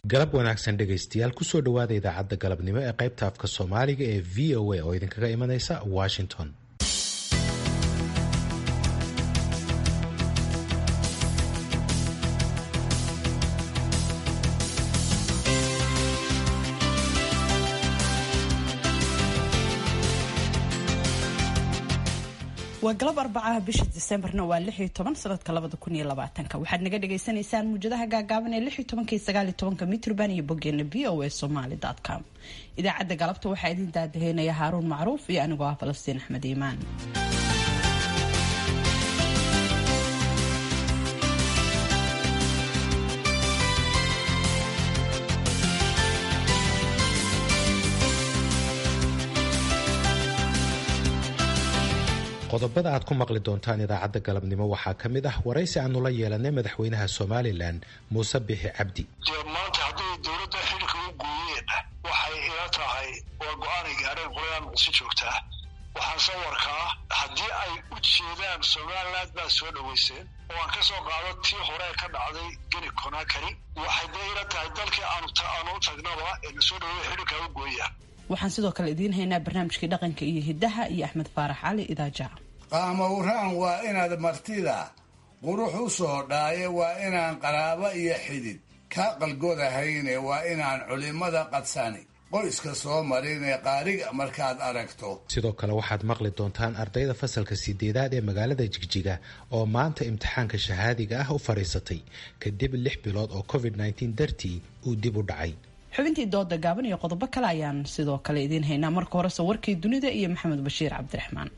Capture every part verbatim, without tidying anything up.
galab wanaagsan dhegaystayaal kusoo dhawaada idaacadda galabnimo ee qaybta afka soomaaliga ee v o a oo idinkaga imanaysa Washington. waa galab arbacaha bisha Decemberna waa lix iyo toban sanadka labada kun iyo labaatanka waxaad naga dhageysanaysaan muujadaha gaagaaban ee lix iyo toban iyo sagaal iyo toban mitrban iyo bogeena v o a somali dot com. idaacadda galabta waxaa idin daadaheynaya Haaruun Macruuf iyo anigoo ah Falastiin Axmed Iimaan. qodobada aad ku maqli doontaan idaacadda galabnimo waxaa ka mid ah waraysi aanu la yeelanay madaxweynaha Somaliland Muuse Biixi Cabdi. maanta haddii dowladda xilka u gooyeen waxay ila tahay waa go-aanay gaareen qolyaan si joogtaa waxaan soo warkaa haddii ay u jeedaan Somaliland baa soo dhaweyseen oo aan ka soo qaado tii hore ka dhacday Gini Conakry waxay ila tahay dalkii aanu taanu tagnaba ee soo dhaweey xilka u gooyaan. waxaan sidoo kale idiin haynaa barnaamijkii dhaqanka iyo hidaha iyo Axmed Faarax Cali Idaaja. qaamowraan waa inaad martida qurux u soo dhaaye waa inaan qaraabo iyo xidid ka qalgodahayne waa inaan culimada qadsani qoyska soo marin ee qaariga markaad aragto. sidoo kale waxaad maqli doontaan ardayda fasalka sideedaad ee magaalada Jigjiga oo maanta imtixaanka shahaadiga ah u fariisatay kadib lix bilood oo covid nineteen dartii uu dib u dhacay. xubintii dooda gaaban iyo qodobo kale ayaan sidoo kale idiin haynaa. marka hore warkii dunida iyo Maxamed Bashiir Cabdiraxmaan.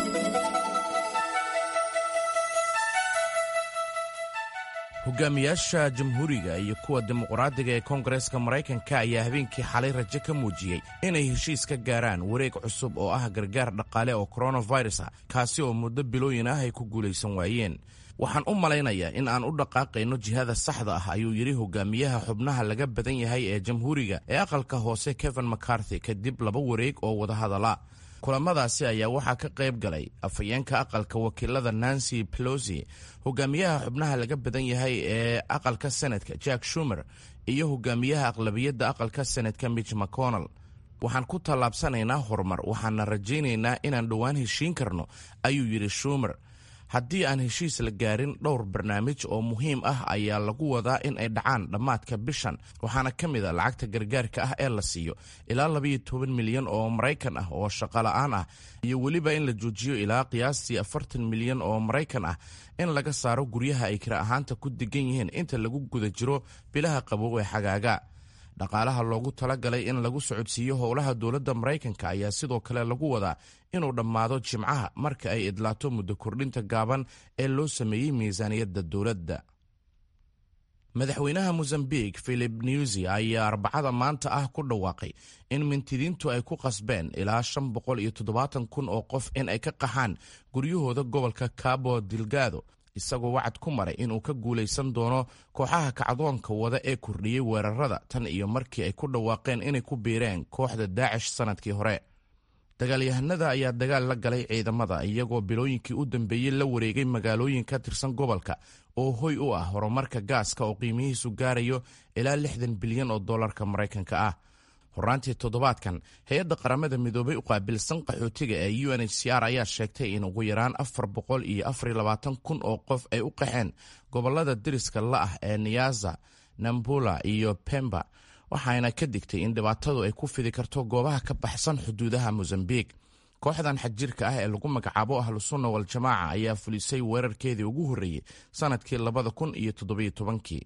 hogaamiyaasha jamhuuriga iyo kuwa dimuqraadiga ee koongareeska maraykanka ayaa habeenkii xalay rajo ka muujiyey inay heshiis ka gaaraan wareeg cusub oo ah gargaar dhaqaale oo coronavirus ah kaasi oo muddo bilooyin ah ay ku guulaysan waayeen. waxaan u malaynayaa in aan u dhaqaaqayno jihada saxda ah ayuu yidhi hogaamiyaha xubnaha laga badan yahay ee jamhuuriga ee aqalka hoose Kevin McCarthy kadib laba wareeg oo wadahadala. kulamadaasi ayaa waxaa ka qayb galay afhayeenka aqalka wakiilada Nancy Pelosi, hogaamiyaha xubnaha laga badan yahay ee aqalka Senatka Jack Schumer iyo hogaamiyaha aqlabiyadda aqalka Senatka Mitch McConnell. waxaan ku tallaabsanaynaa horumar waxaana rajaynaynaa inaan dhowaan heshiin karno ayuu yidhi Schumer. haddii aan heshiis la gaarin dhowr barnaamij oo muhiim ah ayaa lagu wadaa in ay dhacaan dhammaadka bishan waxaana ka mid a lacagta gargaarka ah ee la siiyo ilaa labayo toban milyan oo Maraykan ah oo shaqo la'aan ah iyo weliba in la joojiyo ilaa qiyaastii afartan milyan oo Maraykan ah in laga saaro guryaha ay kira ahaanta ku degan yihiin inta lagu guda jiro bilaha qabow ee xagaaga. dhaqaalaha loogu talagalay in lagu socodsiiyo howlaha dowladda Maraykanka ayaa sidoo kale lagu wadaa inuu dhammaado Jimcaha marka ay idlaato muddo kordhinta gaaban ee loo sameeyey miisaaniyadda dowladda. madaxweynaha Mozambique Philip Nyusi ayaa arbacada maanta ah ku dhawaaqay in mintidiintu ay ku qasbeen ilaa shan boqol iyo toddobaatan kun oo qof in ay ka qaxaan guryahooda gobolka Cabo Delgado, isagoo wacad ku maray inuu ka guulaysan doono kooxaha kacdoonka wada ee kordhiyey weerarada tan iyo markii ay ku dhawaaqeen inay ku biireen kooxda Daacish sanadkii hore. dagaalyahanada ayaa dagaal la galay ciidamada iyagoo bilooyinkii u dambeeyey la wareegay magaalooyin ka tirsan gobolka oo hoy u ah horumarka gaaska oo qiimihiisu gaarayo ilaa lixdan bilyan oo dollarka Maraykanka ah. horaantii toddobaadkan hay-adda qaramada midoobay u qaabilsan qaxootiga ee U N H C R ayaa sheegtay in ugu yaraan afar boqol iyo afar iyo labaatan kun oo qof ay u qaxeen gobolada deriska la ah ee Niassa, Nampula iyo Pemba, waxayna ka digtay in dhibaatadu ay ku fidi karto goobaha ka baxsan xuduudaha Mozambique. kooxdan xajirka ah ee lagu magacaabo Ahlusunna wal Jamaaca ayaa fulisay weerarkeedii ugu horreeyey sanadkii labada kun iyo toddobiyo tobankii.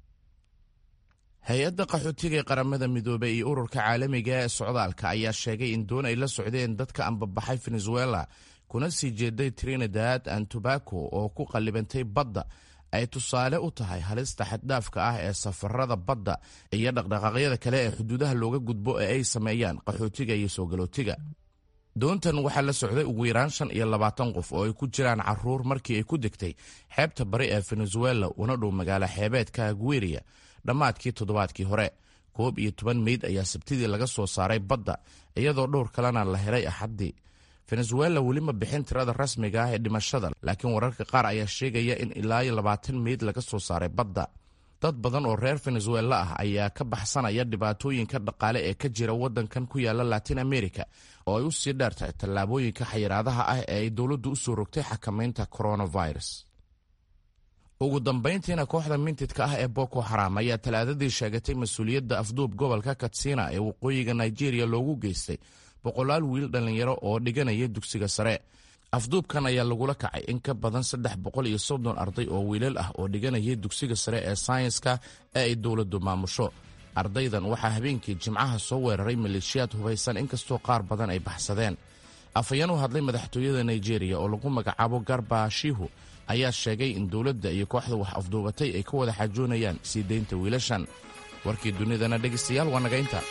hay-adda qaxootiga ee qaramada midoobay iyo ururka caalamiga ee socdaalka ayaa sheegay in doon ay la socdeen dadka ambabaxay Venezuela kuna sii jeeday Trinidad and Tobago oo ku qallibantay badda ay tusaale u tahay halista xaddhaafka ah ee safarada badda iyo dhaqdhaqaaqyada kale ee xuduudaha looga gudbo ee ay sameeyaan qaxootiga iyo soo galootiga. doontan waxaa la socday ugu yaraan shan iyo labaatan qof oo ay ku jiraan caruur markii ay ku degtay xeebta bari ee Venezuela una dhow magaalo xeebeedka Guiria dhammaadkii toddobaadkii hore. koob iyo toban meyd ayaa sabtidii laga soo saaray badda iyadoo dhowr kalena la helay axaddii. Venezuela weli ma bixin tirada rasmiga ah ee dhimashada, laakiin wararka qaar ayaa sheegaya in ilaa iyo labaatan meyd laga soo saaray badda. dad badan oo reer venezuela ah ayaa ka baxsanaya dhibaatooyinka dhaqaale ee ka jira waddankan ku yaala latin america oo ay u sii dheertahay tallaabooyinka xayiraadaha ah ee ay dowladdu u soo rogtay xakamaynta coronavirus. ugu dambayntiina kooxda mintidka ah ee Boko Haram ayaa talaadadii sheegatay mas-uuliyadda afduub gobolka Katsina ee waqooyiga Nigeria loogu geystay boqolaal wiil dhalinyaro oo dhiganaya dugsiga sare. afduubkan ayaa lagula kacay in ka badan saddex boqol iyo soddon arday oo wiilal ah oo dhiganaya dugsiga sare ee sayanska ee ay dowladdu maamusho. ardaydan waxaa habeenkii Jimcaha soo weeraray maleeshiyaad hubaysan inkastoo qaar badan ay baxsadeen. afayeen u hadlay madaxtooyada Nigeria oo lagu magacaabo Garba Shihu ayaa sheegay in dowladda iyo kooxda wax afduubatay ay ka wada xajoonayaan sii deynta wiilashan. warkii dunidana dhegaystayaal waa naga inta.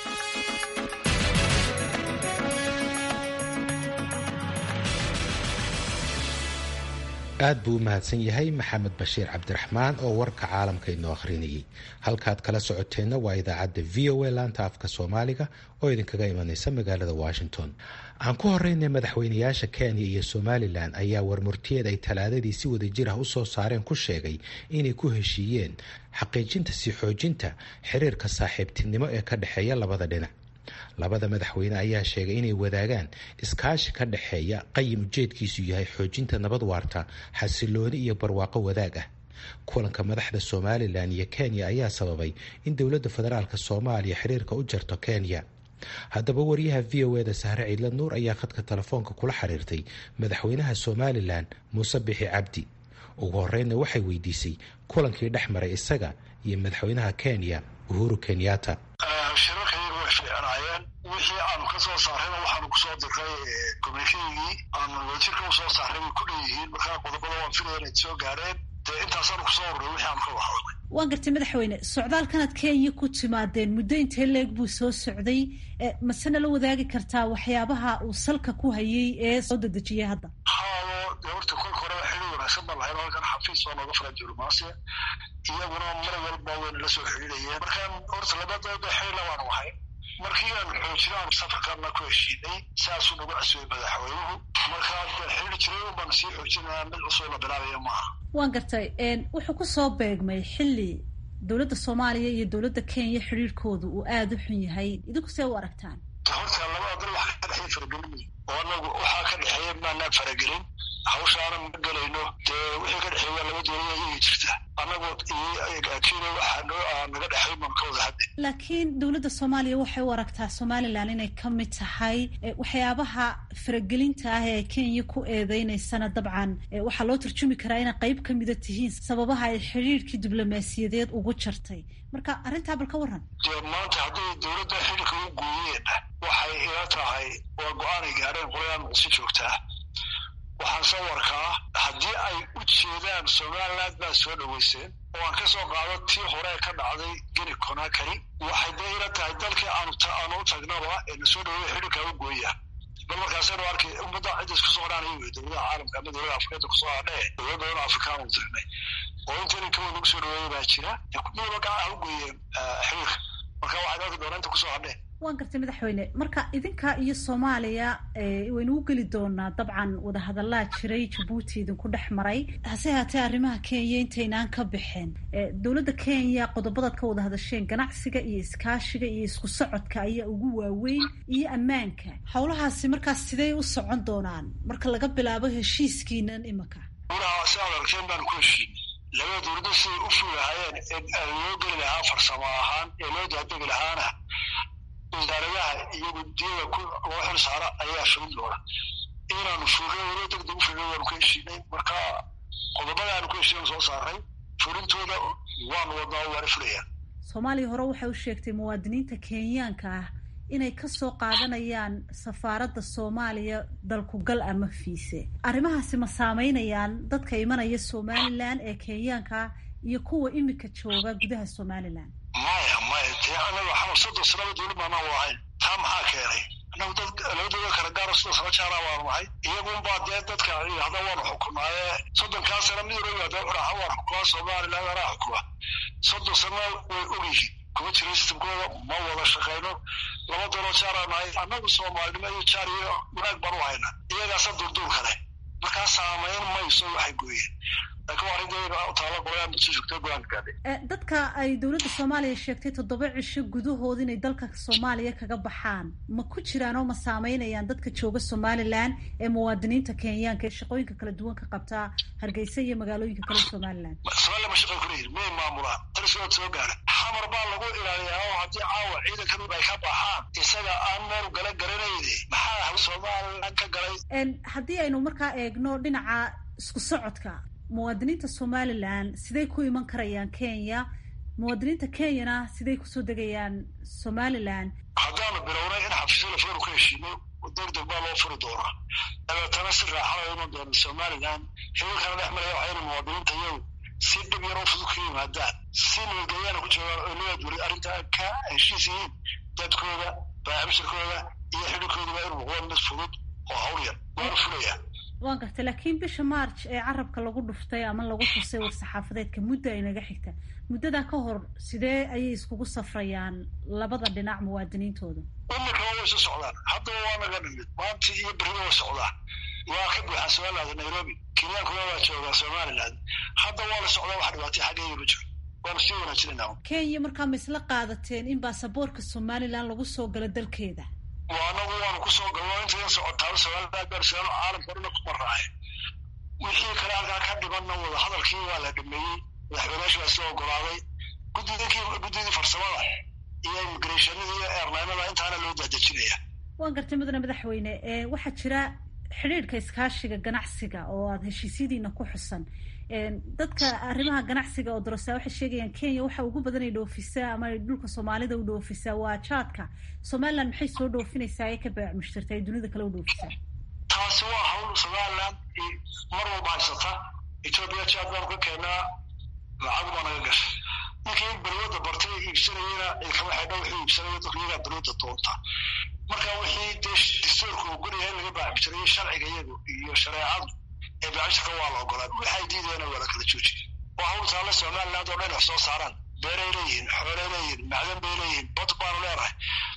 aad buu u mahadsan yahay maxamed bashiir cabdiraxmaan oo warka caalamka inoo akhrinayay. halkaad kala socoteenna waa idaacadda v o a laanta afka soomaaliga oo idinkaga imanaysa magaalada washington. aan ku horeynay madaxweynayaasha Kenya iyo Somaliland ayaa warmurtiyeed ay talaadadii si wada jir ah u soo saareen ku sheegay inay ku heshiiyeen xaqiijinta sii xoojinta xiriirka saaxiibtinimo ee ka dhexeeya labada dhinac. labada madaxweyne ayaa sheegay inay wadaagaan iskaashi ka dhexeeya qayim ujeedkiisu yahay xoojinta nabad waarta, xasilooni iyo barwaaqo wadaag ah. kulanka madaxda Somaliland iyo Kenya ayaa sababay in dowladda federaalka Soomaaliya xiriirka u jarto Kenya. haddaba wariyaha v o a-da Sahre Ciidla Nuur ayaa khadka telefoonka kula xiriirtay madaxweynaha Somaliland Muuse Bixi Cabdi. ugu horreynna waxay weydiisay kulankii dhex maray isaga iyo madaxweynaha Kenya Uhuru Kenyatta. wixii aanu ka soo saarayna waxaanu kusoo diray communitigii aanu wadajirka usoo saaray way ku dheeyihiin. markaa qodobada waan filaya inay soo gaareen. dee intaasaanu kusoo urray wixii aanu ka waxoodnay. waan gartay madaxweyne, socdaalkanaad Kenya ku timaadeen muddo intee leeg buu soo socday? masena la wadaagi kartaa waxyaabaha uu salka ku hayay ee soo dedejiyay hadda? haado dee horta kolka horeba xidhiir wanaagsan baan lahayn. halkan xafiis oo nooga fara diblomaasiya iyaguna mar walba wayna la soo xidhiidhayeen. markaan horta labadooda xidhiirla waanu ahay. markii aan xoojinaan safarkaana ku heshiinay saasuu nagu casuubay madaxweynuhu. markaa xidhiir jiray un baan sii xoojinaya, mid cusub la bilaabaya maaha. waan gartay. wuxuu ku soo beegmay xilli dowladda Soomaaliya iyo dowladda Kenya xiriirkoodu uu aada u xun yahay. idinku see u aragtaan? horta labada dal waxa ka dhexeeya faragelin oo anagu waxaa ka dhexeeya maanaan faragelin. hawshaana ma gelayno. dee wixii ka dhexeeya laba dowlad ayay jirta. anagu Kenya waxaa naga dhexeey man ka wada hadda. laakiin dowladda Soomaaliya waxay u aragtaa Somaliland inay ka mid tahay waxyaabaha faragelinta ah ee Kenya ku eedeynaysana. dabcan waxaa loo turjumi karaa inay qayb ka mida tihiin sababaha ay xiriirkii diblomaasiyadeed ugu jartay. marka arrintaa bal ka waran. dee maanta haddii dowladda xiriirka u gooyeen waxay ila tahay waa go-aanay gaareen qolayaan si joogtaa. waxaan soo warkaa haddii ay u jeedaan Somaliland baa soo dhaweyseen oo aan ka soo qaado tii hore ka dhacday Guinea Conakry. waxay dee ila tahay dalkii aanu aanu u tagnaba ee na soo dhaweeya xiriirka u gooya. bal markaasaynu arkay ummadda cidda isku soo dhaanay wey dowladaha caalamka ama dowlada afrikada kusoo hadhee dowladda afrikaan u tagnay oo intayna kawa nagu soo dhaweeya baa jira. midaba gacaha u gooyeen xiriirka. marka waxay arki doonaa inta kusoo hadhee. waan gartay madaxweyne. marka idinka iyo Soomaaliya waynu u geli doonaa dabcan wadahadallaa jiray Djibouti idinku dhex maray. hase haatee arrimaha Kenya intaynaan ka bixin, dowladda Kenya qodobadaad ka wada hadasheen ganacsiga iyo iskaashiga iyo isku socodka ayaa ugu waaweyn iyo ammaanka. howlahaasi markaas sidee u socon doonaan marka laga bilaabo heshiiskiinan imika? walaal sidaan arkeen baan ku heshiinay. labada dowladda siday u fuulahayeen ee loo geli lahaa farsamo ahaan ee loo daadegi lahaana wasaaradaha iyo guddiyada loo xil saara ayaa fulin doona. inaanu fulin walo degdeg u fulin waanu ka heshiinay. marka qodobada aanu ku heshiinay soo saaray fulintooda waanu wadnaa waana fulayaan. Soomaaliya hore waxay u sheegtay muwaadiniinta Kenyaanka ah inay ka soo qaadanayaan safaaradda Soomaaliya dalku gal ama fiise. arrimahaasi ma saameynayaan dadka imanaya Somaliland ee Kenyaanka iyo kuwa imika jooga gudaha Somaliland? maya maya dee anaga waxaan soddon sanaba dowlad maanaan wadahayn. taa maxaa keenay? anagu dad labadooda kala gaaro soddon sano jaara waanu nahay. iyagunbaa dee dadka yidhahda waanu xukunaaye soddonkaa sana mid walba dee wuxuu waan xukumaa Somaliland anaa xukuma. soddon sana way ogyihiin kuma jira sistamkooda ma wada shaqayno. laba dowlad jaaraa nahay. anagu Soomaalinimo iyo jaar iyo wanaag baan u hayna. iyagaasa durduur kale. markaa saameyn mayso waxay gooyeen. laakiin waa arrinteeda u taala qolaan muqdisho joogta go-aanka gaadhay. dadka ay dowladda soomaaliya sheegtay toddoba cisho gudahood inay dalka soomaaliya kaga baxaan ma ku jiraan oo ma saameynayaan dadka jooga somaliland ee muwaadiniinta kenyaanka ee shaqooyinka kala duwan ka qabtaa hargeysa iyo magaalooyinka kale somaliland? somaliland ma shaqo kuleeyihin may maamulaan talisood soo gaara xamar baa lagu ilaaliyaa oo haddii caawa ciidankan ay ka baxaan isaga aan meel gala garanayne maxaa somaliland ka galay? haddii aynu markaa eegno dhinaca isku socodka muwaadiniinta somaliland siday ku iman karayaan kenya, muwaadiniinta kenyana siday kusoo degayaan somaliland? haddaanu bilownay in xabsisyo la furu ka heshiino degdeg baa loo furi doonaa dabeetana si raaxada iman doona somaliland xiriirkana dhex maraya waxayna muwaadiniinta iyagu si dhib yar oo fudud ka yimaadaan si nabadgelyaana ku joogaan oo nabad weli arrintaa ka heshiis yihiin dadkooda baabishirkooda iyo xidhiirkooda waa inuu noqdo mid fudud oo hawl yar waana fulayaa. waan gartay laakiin bisha march ee carabka lagu dhuftay ama lagu xusay war-saxaafadeedka muddo ay naga xigta muddadaa ka hor sidee ayay iskugu safrayaan labada dhinac muwaadiniintooda? imika way isu socdaan haddaba waa naga dhimid maanta iyo beriba way socdaan waa ka buuxaa somaliland nairobi kenyaankuna waa joogaa somaliland hadda waa la socdaa wax dhibaatay xaggeeya ma jiro waanu sii wanaajinayna. kenya markaa ma isla qaadateen in baasaboorka somaliland lagu soo galo dalkeeda? anagu waanu kusoo galno intadan socotaaba somaliland gaarsigaano caalamka o dhanna ku maraaye wixii kale halkaa ka dhimanna wada hadalkii waa la dhameeyey madaxweyneyaasha waa soo ogolaaday guddidakii guddidii farsamada iyo immigrationada iyo airlinada intaana loo daadejinaya. waan gartay mudane madaxweyne waxaa jira xidhiidhka iskaashiga ganacsiga oo aada heshiisyadiina ku xusan dadka arrimaha ganacsiga oo darasaa waxay sheegayaan kenya waxa ugu badan ay dhoofisaa ama ay dhulka soomaalida u dhoofisaa waa jaadka. somaliland maxay soo dhoofinaysaa ee ka baac mushtarta ay dunida kale u dhoofisaa? taasi waa hawl somaliland mar walba haysata. ethiopia jaad baanu ka keenaa lacag baa naga gashay ninkii balwada bartay iibsanayena kama xidha wixii iibsanaya dadku iyagaa balwada doonta marka wixii dee dastuurka uu guryaha in laga baac mushtaraya sharciga iyagu iyo shareecadu ee baacishirka waa la ogolaa waxay diidayana waa la kala joojiye. waa hawl taale somaliland oo dhan wax soo saaraan beeray leeyihiin xoolay leeyihiin macdan bay leeyihiin bad baanu leenahay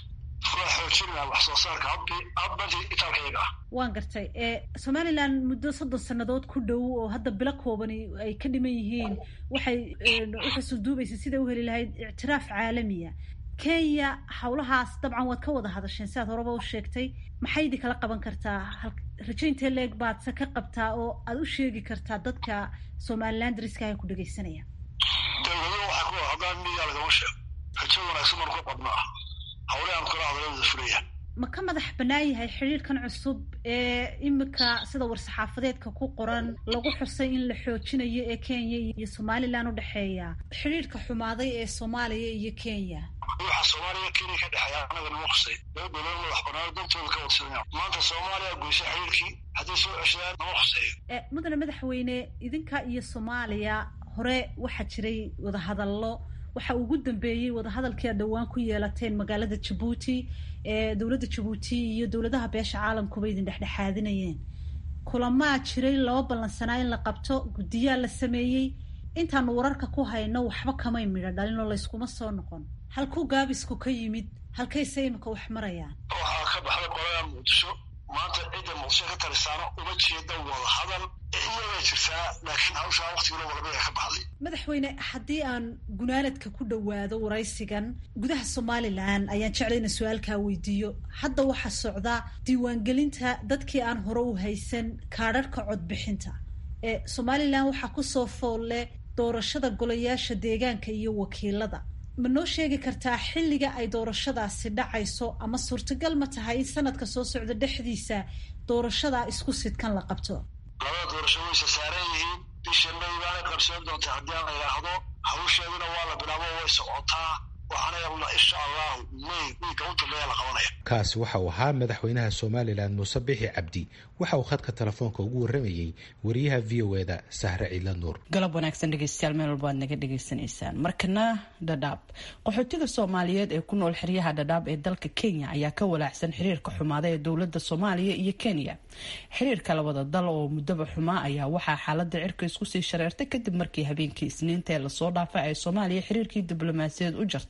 waa xoojinaa wax soo saarka habkii habbantii itaalkayga ah. waan gartay somaliland muddo soddon sannadood ku dhow oo hadda bilo koobani ay ka dhiman yihiin waxay waxay duubaysa siday u heli lahayd ictiraaf caalamiya. kenya hawlahaas dabcan waad ka wada hadasheen sidaad horeba u sheegtay maxay idin kala qaban kartaa? rajaynta leeg baad se ka qabtaa oo aada u sheegi kartaa dadka somaliland riska ay ku dhegaysanayaan? dawlado waxaa ku hadaan miyaa lagama sheego rajo wanaagsan baan ku qabnaa hawlahan kala hadalada fulaya. ma ka madax bannaan yahay xiriirkan cusub ee imika sida war-saxaafadeedka ku qoran lagu xusay in la xoojinayo ee kenya iyo somaliland u dhexeeya xiriirka xumaaday ee soomaaliya iyo kenya? waxa soomaaliya kenya ka dhexeeya anaga nama khusay laba dowlad madax bannaan dantooda ka wadsanaya maanta soomaaliya goysay xiriirkii hadday soo ceshadaan nama khuseeyo. mudane madaxweyne idinka iyo soomaaliya hore waxaa jiray wadahadallo waxa ugu dambeeyey wadahadalkii aad dhowaan ku yeelateen magaalada jabuuti ee dowladda jabuuti iyo dowladaha beesha caalamkuba idin dhexdhexaadinayeen. kulamaa jiray laba ballansanaa in la qabto guddiyaa la sameeyey intaanu wararka ku hayno waxba kamay midho dhalin oo layskuma soo noqon. halkuu gaabisku ka yimid halkayse imika wax marayaan? waxaa ka baxday qolada muqdisho maanta cidda muqdisho ka talisaano uma jeeda wada hadal iyagay jirtaa laakiin hawshaa waqtigula walbaya ka baxday. madaxweyne haddii aan gunaanadka ku dhowaado waraysigan gudaha somaliland ayaan jeclay ina su-aalkaa weydiiyo. hadda waxaa socda diiwaangelinta dadkii aan hore u haysan kaadharhka codbixinta ee somaliland waxaa kusoo foolle doorashada golayaasha deegaanka iyo wakiilada. ma noo sheegi kartaa xilliga ay doorashadaasi dhacayso ama suurtagal ma tahay in sanadka soo socda dhexdiisa doorashadaa isku sidkan la qabto? labada doorasho waysa saaran yihiin bisha may baana qabsan doonta haddii aan la yidhaahdo hawsheeduna waa la bilaabo way socotaa waxaana yabna insha allahu may wiilka u dambeeya la qabanaya. kaasi waxa uu ahaa madaxweynaha somaliland muuse bixi cabdi waxa uu khadka telefoonka ugu warramayey wariyaha v o e da sahre ciila nuur. galab wanaagsan dhegeystayaal meel walba aad naga dhegaysanaysaan. markana dhadhaab qaxootiga soomaaliyeed ee ku nool xeryaha dhadhaab ee dalka kenya ayaa ka walaacsan xiriirka xumaada ee dowladda soomaaliya iyo kenya. xiriirka labada dal oo muddaba xumaa ayaa waxaa xaalada cirka isku sii shareertay kadib markii habeenkii isniinta ee lasoo dhaafay ay soomaaliya xiriirkii diblomaasiyadeed u jartay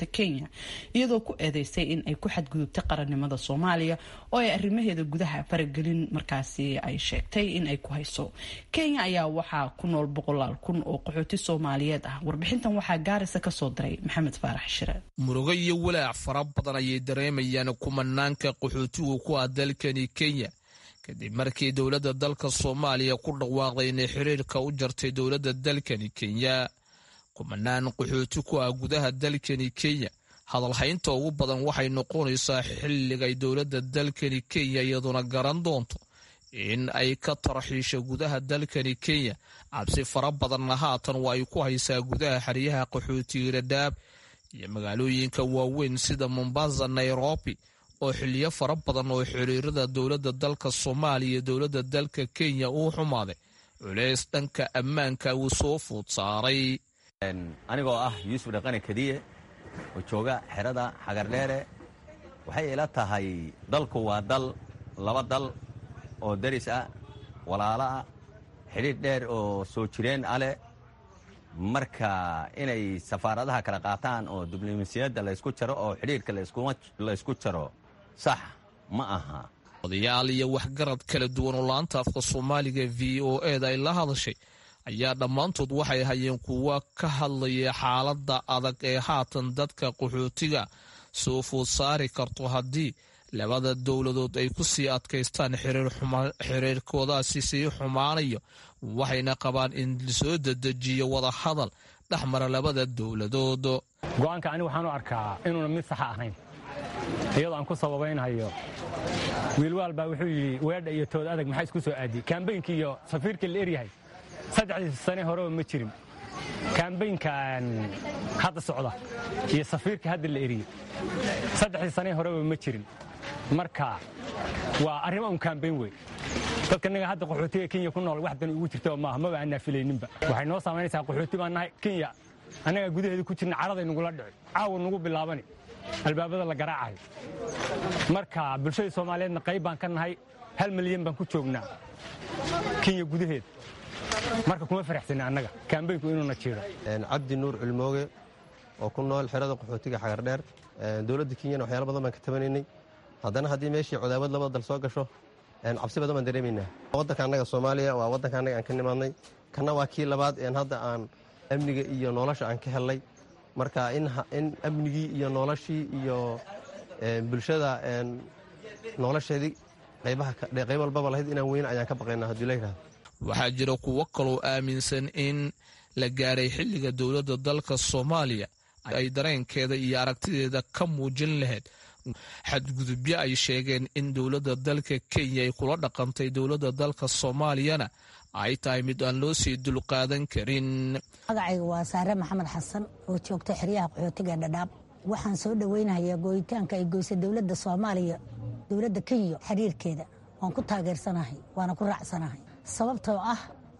dowladda kenya iyadoo ku eedeysay in ay ku xadgudubtay qarannimada soomaaliya oo ay arrimaheeda gudaha faragelin markaasi ay sheegtay in ay ku hayso. kenya ayaa waxaa ku nool boqolaal kun oo qaxooti soomaaliyeed ah. warbixintan waxaa gaarisa kasoo diray maxamed faarax shire. murugo iyo walaac fara badan ayay dareemayaan kumanaanka qaxootigu ku ah dalkani kenya kadib markii dowladda dalka soomaaliya ku dhawaaqday inay xiriirka u jartay dowladda dalkani kenya. kumanaan qaxooti ku ah gudaha dalkani kenya hadalhaynta ugu badan waxay noqonaysaa xilligay dowladda dalkani kenya iyaduna garan doonto in ay ka tarxiisho gudaha dalkani kenya. cabsi fara badanna haatan waa ay ku haysaa gudaha xeryaha qaxootiga dhadhaab iyo magaalooyinka waaweyn sida mombasa, nairobi oo xiliyo fara badan oo xiriirada dowladda dalka soomaaliya iyo dowladda dalka kenya uu xumaaday culeys dhanka ammaanka uu soo food saaray. anigoo ah yuusuf dhaqane kadiye oo jooga xerada xagardheere, waxay ila tahay dalku waa dal laba dal oo daris ah, walaalo ah, xidhiidh dheer oo soo jireen ale. marka inay safaaradaha kala qaataan oo diblomaasiyadda laysku jaro oo xidhiidhka laysku jaro sax ma aha. odayaal iyo waxgarad kala duwan oo laanta afka soomaaliga v o eda ay la hadashay ayaa dhammaantood waxay hayeen kuwa ka hadlaya xaaladda adag ee haatan dadka qaxootiga soo food saari karto haddii labada dowladood ay ku sii adkaystaan xiriirkoodaasi sii xumaanayo. waxayna qabaan in lasoo dedejiyo wada hadal dhex mara labada dowladood. go'aanka anigu waxaan u arkaa inuuna mid saxa ahayn, iyadoo aan ku sababaynhayo wiilwaal baa wuxuu yidhi weedha iyo tood adag maxaa isku soo aadiyey. kaambaynkii iyo safiirkii la eryahay saddexdii sane horeba ma jirin. kaambaynkan hadda socda iyo safiirkii hadda la eriyey saddexdii sane horeba ma jirin. marka waa arrimo un kaambayn wey. dadka naga hadda qaxootiga kenya ku nool wax dan ugu jirta maaha, maba aan naafilayninba. waxay noo saamaynaysaa qaxooti baan nahay kenya, annaga gudaheeda ku jirna caraday nagula dhici, caawa nagu bilaabani, albaabada la garaacayo. marka bulshada soomaaliyeedna qayb baan ka nahay, hal milyan baan ku joognaa kenya gudaheeda. marka kuma faraxsana annaga kaambaynku inuuna jiro. cabdi nuur culmooge oo ku nool xerada qaxootiga xagardheer. dowladda kenyana waxyaalo badan baan ka tabanaynay, haddana haddii meeshii codaawad labada dal soo gasho cabsi badan baan dareemaynaa. waddanka annaga soomaaliya waa waddanka annaga aan ka nimaadnay, kanna waa kii labaad een hadda aan amniga iyo nolosha aan ka hellay. marka in amnigii iyo noloshii iyo bulshada nolosheedii qayb walbaba lahayd inaan weyne ayaan ka baqaynaa haddii la yidhahdo. waxaa jira kuwo kaloo aaminsan in la gaaray xilliga dowladda dalka soomaaliya ay dareenkeeda iyo aragtideeda ka muujin lahayd xadgudubyo ay sheegeen in dowladda dalka kenya ay kula dhaqantay dowladda dalka soomaaliyana ay tahay mid aan loo sii dulqaadan karin. magacayga waa saare maxamed xasan oo joogta xeryaha qaxootiga dhadhaab. waxaan soo dhoweynayaa gooyitaanka ay goysay dowladda soomaaliya dowladda kenya xiriirkeeda. waan ku taageersanahay waana ku raacsanahay, sababtoo ah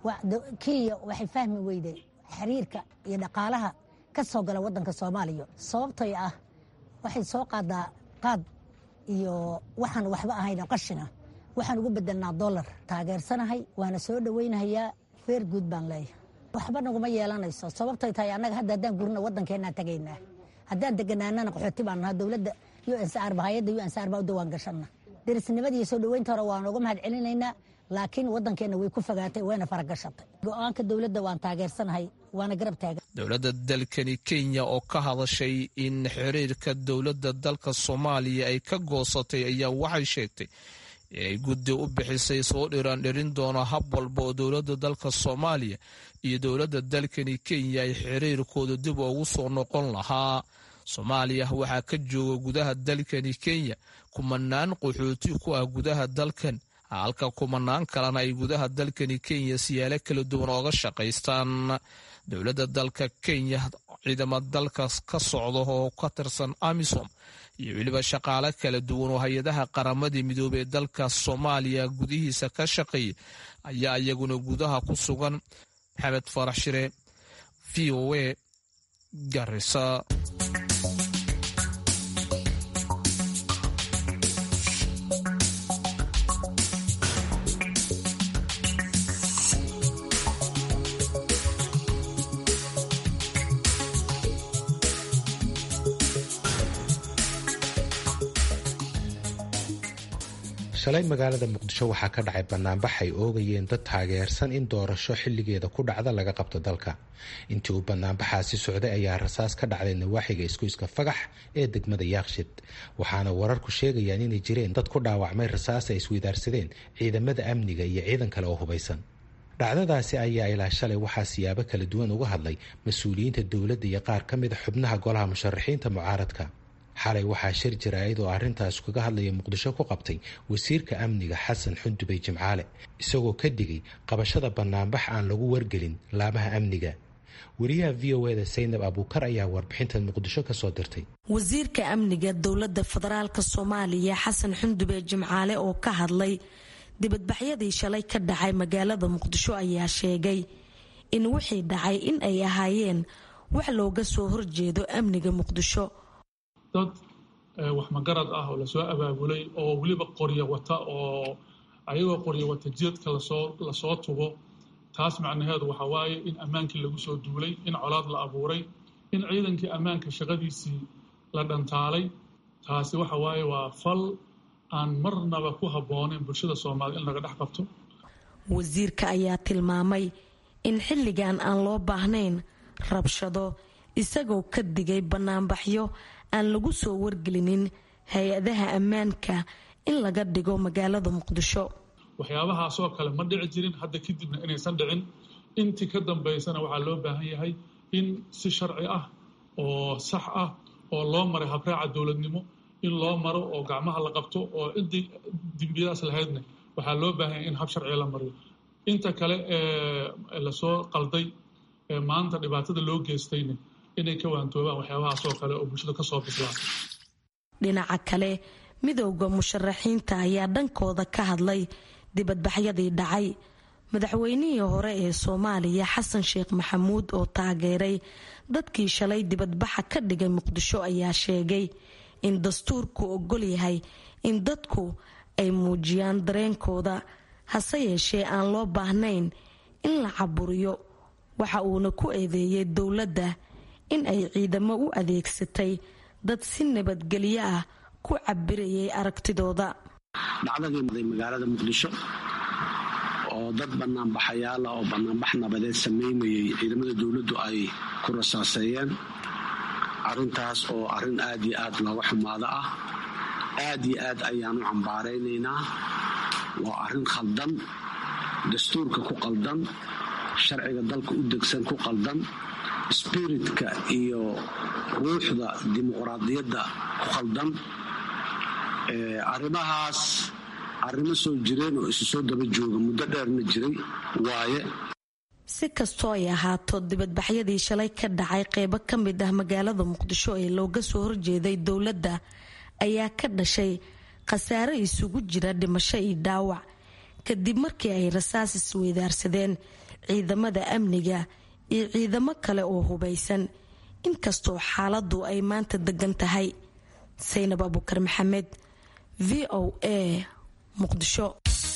kenya waxay fahmi weyday xiriirka iyo dhaqaalaha ka soo gala waddanka soomaaliya. sababtoo ah waxay soo qaadaa qaad iyo waxaan waxba ahayn oo qashin ah, waxaan ugu bedelnaa dollar. taageersanahay waana soo dhoweynahayaa, feer guud baan leeyahay. waxba naguma yeelanayso, sababtay tahay annaga hadda haddaan gurno waddankeennaa tagaynaa, haddaan deganaanana qaxooti baan nahaa. dowladda u n c r ba hay-adda u n c r baa u dawaan gashanna. derisnimada iyo soo dhoweynta hore waan uga mahad celinaynaa, laakiin waddankeenna way ku fogaatay wayna faragashatay. go'aanka dowladda waan taageersanahay waana garab taagan. dowladda dalkani kenya oo ka hadashay in xiriirka dowladda dalka soomaaliya ay ka goosatay ayaa waxay sheegtay inay guddi u bixisay soo dhiraan dhirin doona hab walba oo dowladda dalka soomaaliya iyo dowladda dalkani kenya ay xiriirkooda dib ugu soo noqon lahaa. soomaaliya waxaa ka jooga gudaha dalkani kenya kumanaan qaxooti ku ah gudaha dalkan, halka kumanaan kalena ay gudaha dalkani kenya siyaalo kala duwan ooga shaqaystaan. dowladda dalka kenya ciidamo dalkaas ka socda oo ka tirsan amisom iyo weliba shaqaale kala duwan oo hay-adaha qaramadii midoobey ee dalka soomaaliya gudihiisa ka shaqeeyay ayaa iyaguna gudaha ku sugan. maxamed farax shire, v o a, Garissa. shalay magaalada muqdisho waxaa ka dhacay banaanbax ay oogayeen dad taageersan in doorasho xilligeeda ku dhacda laga qabto dalka. intii uu banaanbaxaasi socday ayaa rasaas ka dhacday nawaaxiga isgoyska Fagax ee degmada Yaaqshid, waxaana wararku sheegayaan inay jireen dad ku dhaawacmay rasaas ay isweydaarsadeen ciidamada amniga iyo ciidan kale oo hubaysan. dhacdadaasi ayaa ilaa shalay waxaa siyaabo kala duwan uga hadlay mas-uuliyiinta dowladda iyo qaar ka mida xubnaha golaha musharaxiinta mucaaradka. xalay waxaa shir jaraa'id oo arrintaas kaga hadlaya muqdisho ku qabtay wasiirka amniga xasan xundubey jimcaale, isagoo ka digay qabashada banaanbax aan lagu wargelin laamaha amniga. wariyaha v o eda Saynab Abuukar ayaa warbixintan muqdisho ka soo dirtay. wasiirka amniga dowladda federaalka Soomaaliya xasan xundubey jimcaale oo ka hadlay dibadbaxyadii shalay ka dhacay magaalada muqdisho ayaa sheegay in wixii dhacay in ay ahaayeen wax looga soo horjeedo amniga muqdisho. dad wax magarad ah oo lasoo abaabulay oo weliba qoryo wata oo ayagoo qoryo wata jeedka lasoo lasoo tubo, taas macnaheedu waxa waaye in ammaankii lagu soo duulay, in colaad la abuuray, in ciidankii ammaanka shaqadiisii la dhantaalay. taasi waxa waaye waa fal aan marnaba ku habboonayn bulshada Soomaaliya in laga dhex qabto. wasiirka ayaa tilmaamay in xilligan aan loo baahnayn rabshado, isagoo ka digay banaanbaxyo aan lagu soo wargelinin hay-adaha ammaanka in laga dhigo magaalada muqdisho. waxyaabahaasoo kale ma dhici jirin, hadda kadibna inaysan dhicin. intii ka dambaysana waxaa loo baahan yahay in si sharci ah oo sax ah oo loo maray habraaca dowladnimo in loo maro oo gacmaha la qabto, oo ciddii dembiyadaas lahaydna waxaa loo baahan yahay in hab sharciga la mariyo. inta kale ee lasoo qalday ee maanta dhibaatada loo geystayna inay ka waantoobaan waxyaabahaasoo kale oo bulshada ka soo bislaa. dhinaca kale, midowda musharaxiinta ayaa dhankooda ka hadlay dibadbaxyadii dhacay. madaxweynihii hore ee Soomaaliya xasan sheekh maxamuud oo taageeray dadkii shalay dibadbaxa ka dhigay muqdisho ayaa sheegay in dastuurku ogol yahay in dadku ay muujiyaan dareenkooda, hase yeeshee aan loo baahnayn in la caburiyo. waxa uuna ku eedeeyay dowladda in ay ciidamo u adeegsatay dad si nabadgelyo ah ku cabirayay aragtidooda. dhacdadii magaalada muqdisho oo dad banaanbaxayaal ah oo banaanbax nabadeed sameynayay ciidamada dowladdu ay ku rasaaseeyeen, arrintaas oo arrin aad iyo aad looga xumaado ah. aad iyo aad ayaanu cambaaraynaynaa. waa arrin khaldan, dastuurka ku qaldan, sharciga dalka u degsan ku qaldan, spiritka iyo ruuxda dimuqraadiyadda ku qaldan. arrimahaas arrimo soo jireen oo isu soo daba jooga muddo dheerna jiray waaye. si kastoo ay ahaato, dibadbaxyadii shalay ka dhacay qeybo ka mid ah magaalada muqdisho ee looga soo horjeeday dowladda ayaa ka dhashay khasaare isugu jira dhimasho iyo dhaawac kadib markii ay rasaas isweydaarsadeen ciidamada amniga iyo ciidamo kale oo hubaysan, inkastoo xaaladu ay maanta degan tahay. Saynab Abuukar Maxamed, v o a, Muqdisho.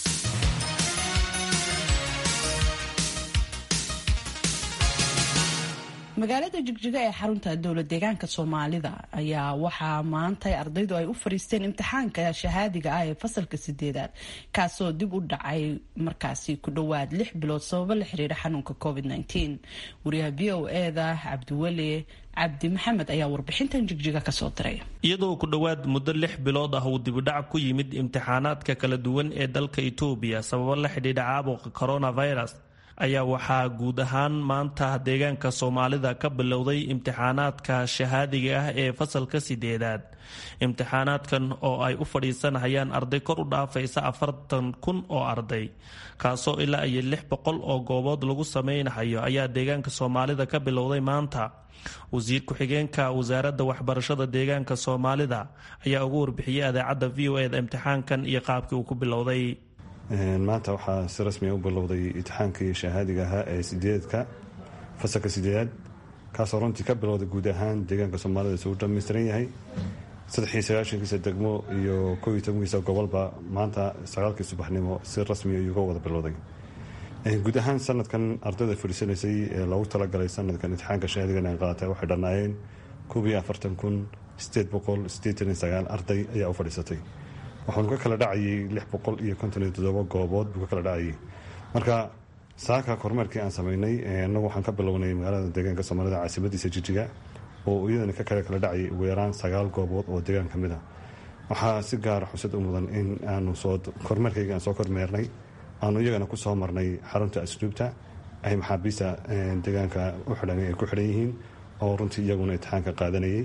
magaalada jigjiga ee xarunta dowlad deegaanka Soomaalida ayaa waxaa maanta ardaydu ay u fariisteen imtixaanka shahaadiga ah ee fasalka sideedaad, kaasoo dib u dhacay markaasi ku dhowaad lix bilood sababo la xiriira xanuunka covid nineteen. wariyaha v o eda Cabdiweli Cabdi Maxamed ayaa warbixintan jigjiga ka soo diray. iyadoo ku dhowaad muddo lix bilood ah uu dibudhac ku yimid imtixaanaadka kala duwan ee dalka Itoobiya sababo la xidhiidha caabuqa coronavirus, ayaa waxaa guud ahaan maanta deegaanka Soomaalida ka bilowday imtixaanaadka shahaadiga ah ee fasalka sideedaad. imtixaanaadkan oo ay u fadhiisanayaan arday kor u dhaafaysa afartan kun oo arday, kaasoo ilaa iyo lix boqol oo goobood lagu sameynayo, ayaa deegaanka Soomaalida ka bilowday maanta. wasiir ku-xigeenka wasaaradda waxbarashada deegaanka Soomaalida ayaa ugu warbixiyay idaacadda v o eda imtixaankan iyo qaabkii uu ku bilowday. maanta waxaa si rasmi u bilowday imtixaankii shahaadiga ahaa ee sideedka fasalka sideedaad, kaasoo runtii ka bilowday guud ahaan deegaanka Soomaalida suu dhammaystiran yahay. saddexii sagaashankiisa degmo iyo kow iyo tobankiisa gobolba maanta sagaalkii subaxnimo si rasmi ayuu ka wada bilowday. guud ahaan sanadkan ardayda fadhiisanaysay ee loogu talagalay sanadkan imtixaanka shahaadigan ay qaadatay waxay dhannaayeen koob iyo afartan kun sideed boqol siddeetan iyo sagaal arday ayaa u fadhiisatay, wuxuunu ka kala dhacayay lix boqol iyo konton iyo toddoba goobood buu ka kala dhacayay. marka saaka kormeerkii aan samaynay annagu waxaan ka bilownay magaalada deegaanka soomaalida caasimadiisa Jigjiga oo iyadana ka kala kala dhacayay ugu yaraan sagaal goobood oo deegaan ka mid ah. waxaa si gaar xusad u mudan in aanu soo kormeerkayga aan soo kormeernay aanu iyagana ku soo marnay xarunta asluubta ay maxaabiista deegaanka u xidhan ay ku xidhan yihiin oo runtii iyaguna imtixaanka qaadanayay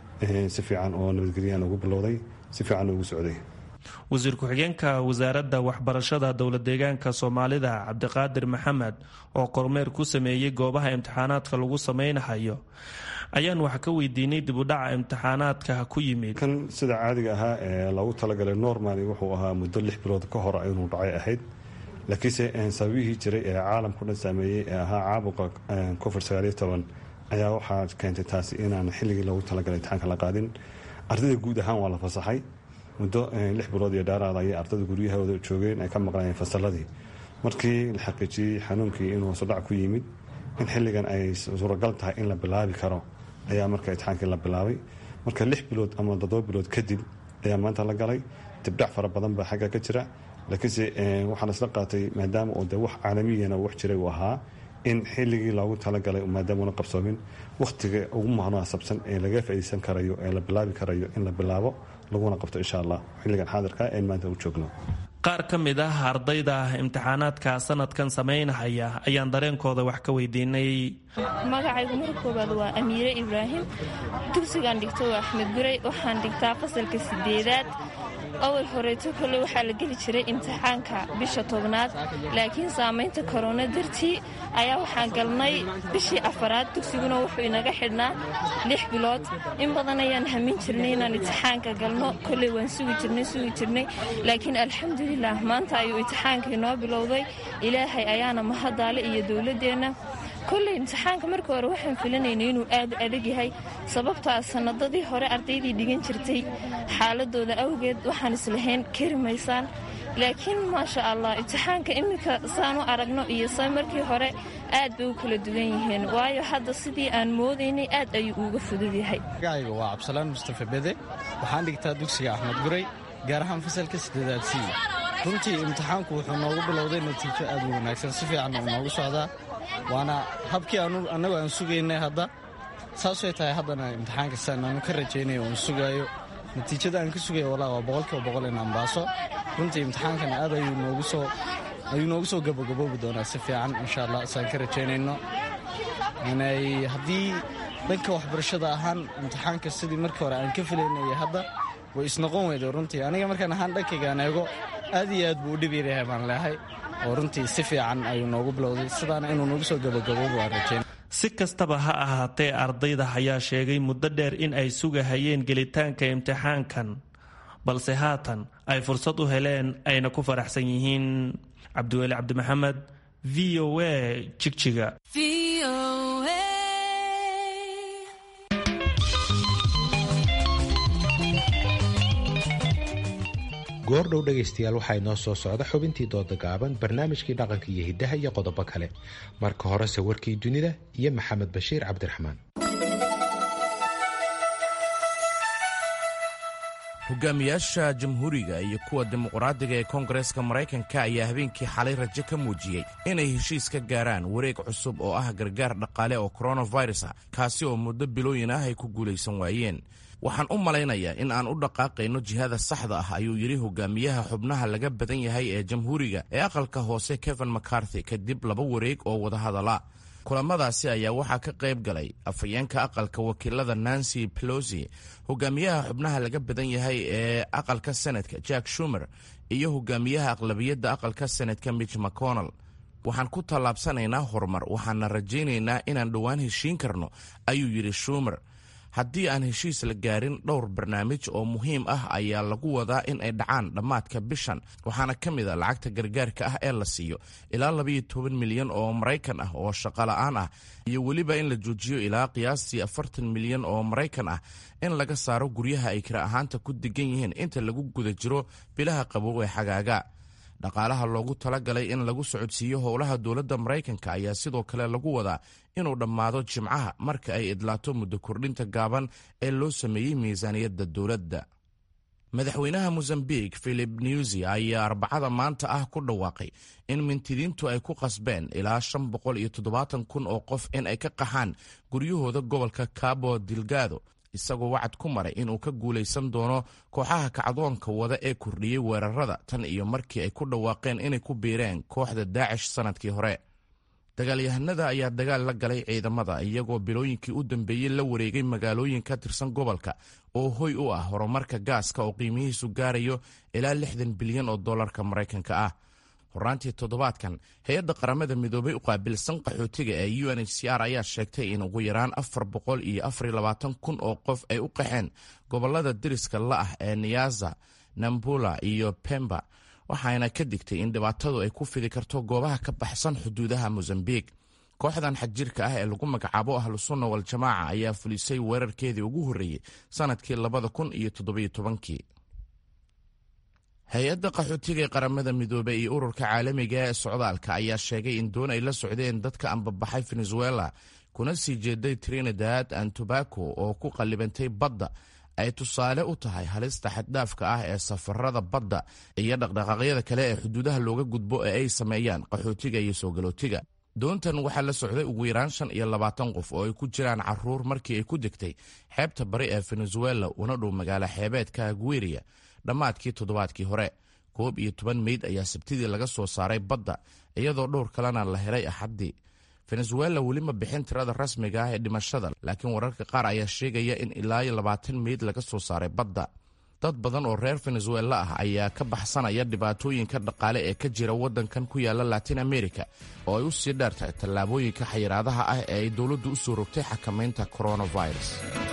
si fiican oo nabadgelyaan ugu bilowday si fiican ugu socday. wasiir ku-xigeenka wasaaradda waxbarashada dowlad deegaanka soomaalida cabdiqaadir maxamed oo kormeer ku sameeyey goobaha imtixaanaadka lagu samaynayo ayaan wax ka weydiinay dib u dhaca imtixaanaadka ku yimid. kan sida caadiga ahaa ee lagu talagalay normally wuxuu ahaa muddo lix bilood ka hor inuu dhacay ahayd, laakiinse sababihii jiray ee caalamku dhan saameeyey ee ahaa caabuqa covid sagaal iyo toban ayaa waxaa keentay taasi inaan xilligii loogu talagalay imtixaanka la qaadin. ardayda guud ahaan waa la fasaxay muddo lix bilood iyo dheeraad ayay ardayda guryahooda joogeen ay ka maqnaayeen fasalladii. markii la xaqiijiyey xanuunkii inuu sodhac ku yimid in xilligan ay suuragal tahay in la bilaabi karo ayaa marka imtixaankii la bilaabay. marka lix bilood ama toddoba bilood kadib ayaa maanta la galay. dibdhac fara badan baa xagga ka jira, laakiinse waxaa la isla qaatay maadaama uu de wax caalamiyana wax jiray uu ahaa in xilligii loogu talagalay maadaama una qabsoomin wakhtiga ugu munaasabsan ee laga faa'iideysan karayo ee la bilaabi karayo in la bilaabo laguna qabto insha allah xilligan xaadirka ee maanta u joogno. qaar ka mid ah ardayda imtixaanaadka sanadkan samaynahaya ayaan dareenkooda wax ka weydiinay. magacaygu marka koowaad waa amiire ibraahim, dugsigaan dhigto waa axmed guray, waxaan dhigtaa fasalka sideedaad. awal horeeto kole waxaa la geli jiray imtixaanka bisha tobnaad, laakiin saamaynta korona dartii ayaa waxaan galnay bishii afaraad. dugsiguna wuxuu inaga xidhnaa lix bilood. in badan ayaan hamin jirnay inaan imtixaanka galno, koley waan sugi jirnay sugi jirnay laakiin alxamdulilah maanta ayuu imtixaanka inoo bilowday. ilaahay ayaana mahadaale iyo dowladeenna. kolley imtixaanka marka hore waxaan filanaynay inuu aad u adag yahay, sababtaa sanadadii hore ardaydii dhigan jirtay xaaladooda awgeed waxaan islahayn kari maysaan. laakiin maasha allah imtixaanka iminka saan u aragno iyo sa markii hore aad bay u kala duwan yihiin, waayo hadda sidii aan moodaynay aad ayuu uga fudud yahay. magacayga waa cabdisalaan mustafa bede, waxaan dhigtaa dugsiga axmed guray gaar ahaan fasalka sideedaad c. runtii imtixaanku wuxuu noogu bilowday natiijo aad u wanaagsan, si fiican uu noogu socdaa, waana habkii annagu aan sugaynay. hadda saasay tahay haddana imtixaanka saan aanu ka rajaynayo oon sugaayo natiijada aan ka sugayo walaa waa boqolkiiba boqol inaan baaso. runtii imtixaankana aad ayuu noogu soo ayuu noogu soo gabagaboobi doonaa si fiican insha allah saan ka rajaynayno. haddii dhanka waxbarashada ahaan imtixaanka sidii markii hore aan ka filaynayay hadda way isnoqon weyday. runtii aniga markaan ahaan dhankaygaan eego aad iyo aad buu u dhib yaryahay baan leehay, oo runtii si fiican ayuu noogu bilowday, sidaana inuu noogu soo gabagaboobo aan rajayn. si kastaba ha ahaatee ardayda ayaa sheegay muddo dheer in ay sugahayeen gelitaanka imtixaankan, balse haatan ay fursad u heleen ayna ku faraxsan yihiin. cabdiweli cabdimaxamed, v o a Jigjiga. goordhow dhegaystayaal waxaa inoo soo socda xubintii dooda gaaban, barnaamijkii dhaqanka iyo hiddaha iyo qodobo kale. marka horese warkii dunida iyo maxamed bashiir cabdiraxmaan. hogaamiyaasha jamhuuriga iyo kuwa dimuqraadiga ee koongareeska maraykanka ayaa habeenkii xalay rajo ka muujiyey inay heshiis ka gaaraan wareeg cusub oo ah gargaar dhaqaale oo koronavirus ah, kaasi oo muddo bilooyin ah ay ku guulaysan waayeen. waxaan u malaynayaa in aan u dhaqaaqayno jihada saxda ah, ayuu yidhi hogaamiyaha xubnaha laga badan yahay ee jamhuuriga ee aqalka hoose Kevin McCarthy kadib laba wareeg oo wadahadala. kulamadaasi ayaa waxaa ka qayb galay afhayeenka aqalka wakiilada Nancy Pelosi, hogaamiyaha xubnaha laga badan yahay ee aqalka Senatka Jack Schumer iyo hogaamiyaha aqlabiyadda aqalka Senatka Mitch McConnell. waxaan ku tallaabsanaynaa horumar, waxaana rajaynaynaa inaan dhowaan heshiin karno, ayuu yidhi Schumer. haddii aan heshiis la gaarin, dhowr barnaamij oo muhiim ah ayaa lagu wadaa in ay dhacaan dhammaadka bishan, waxaana ka mid a lacagta gargaarka ah ee la siiyo ilaa labayo toban milyan oo Maraykan ah oo shaqo la'aan ah, iyo weliba in la joojiyo ilaa qiyaastii afartan milyan oo Maraykan ah in laga saaro guryaha ay kira ahaanta ku degan yihiin inta lagu guda jiro bilaha qabow ee xagaaga. dhaqaalaha loogu talagalay in lagu socodsiiyo howlaha dowladda Maraykanka ayaa sidoo kale lagu wadaa inuu dhammaado Jimcaha marka ay idlaato muddo kordhinta gaaban ee loo sameeyey miisaaniyadda dowladda. madaxweynaha mosambique philip newsi ayaa arbacada maanta ah ku dhawaaqay in mintidiintu ay ku qasbeen ilaa shan boqol iyo toddobaatan kun oo qof in ay ka qaxaan guryahooda gobolka cabo delgado, isagoo wacad ku maray inuu ka guulaysan doono kooxaha kacdoonka wada ee kordhiyey weerarada tan iyo markii ay ku dhawaaqeen inay ku biireen kooxda daacish sannadkii hore. dagaalyahanada ayaa dagaal la galay ciidamada iyagoo bilooyinkii u dambeeyey la wareegay magaalooyin ka tirsan gobolka oo hoy u ah horumarka gaaska oo qiimihiisu gaarayo ilaa lixdan bilyan oo dollarka maraykanka ah. horaantii toddobaadkan hay-adda qaramada midoobay u qaabilsan qaxootiga ee u n h c r ayaa sheegtay in ugu yaraan afar boqol iyo afar iyo labaatan kun oo qof ay u qaxeen gobolada deriska la ah ee niyaza, nambula iyo pemba, waxaana ka digtay in dhibaatadu ay ku fidi karto goobaha ka baxsan xuduudaha mosambique. kooxdan xagjirka ah ee lagu magacaabo ahlusunna waljamaaca ayaa fulisay weerarkeedii ugu horreeyey sannadkii labada kun iyo toddobiyo tobankii. hay-adda qaxootiga ee qaramada midoobey iyo ururka caalamiga ee socdaalka ayaa sheegay in doon ay la socdeen dadka ambabaxay venezuela kuna sii jeeday trinidad and tobago oo ku qallibantay badda ay tusaale u tahay halista xaddhaafka ah ee safarada badda iyo dhaqdhaqaaqyada kale ee xuduudaha looga gudbo ee ay sameeyaan qaxootiga iyo soo galootiga. doontan waxaa la socday ugu yaraan shan iyo labaatan qof oo ay ku jiraan caruur markii ay ku degtay xeebta bari ee venezuela una dhow magaalo xeebeedka gueria dhammaadkii toddobaadkii hore. koob iyo toban meyd ayaa sabtidii laga soo saaray badda iyadoo dhowr kalena la helay axaddii. venezuela weli ma bixin tirada rasmiga ah ee dhimashada, laakiin wararka qaar ayaa sheegaya in ilaa iyo labaatan meyd laga soo saaray badda. dad badan oo reer venezuela ah ayaa ka baxsanaya dhibaatooyinka dhaqaale ee ka jira waddankan ku yaala latin america oo ay u sii dheertahay tallaabooyinka xayiraadaha ah ee ay dowladdu u soo rogtay xakamaynta coronavirus.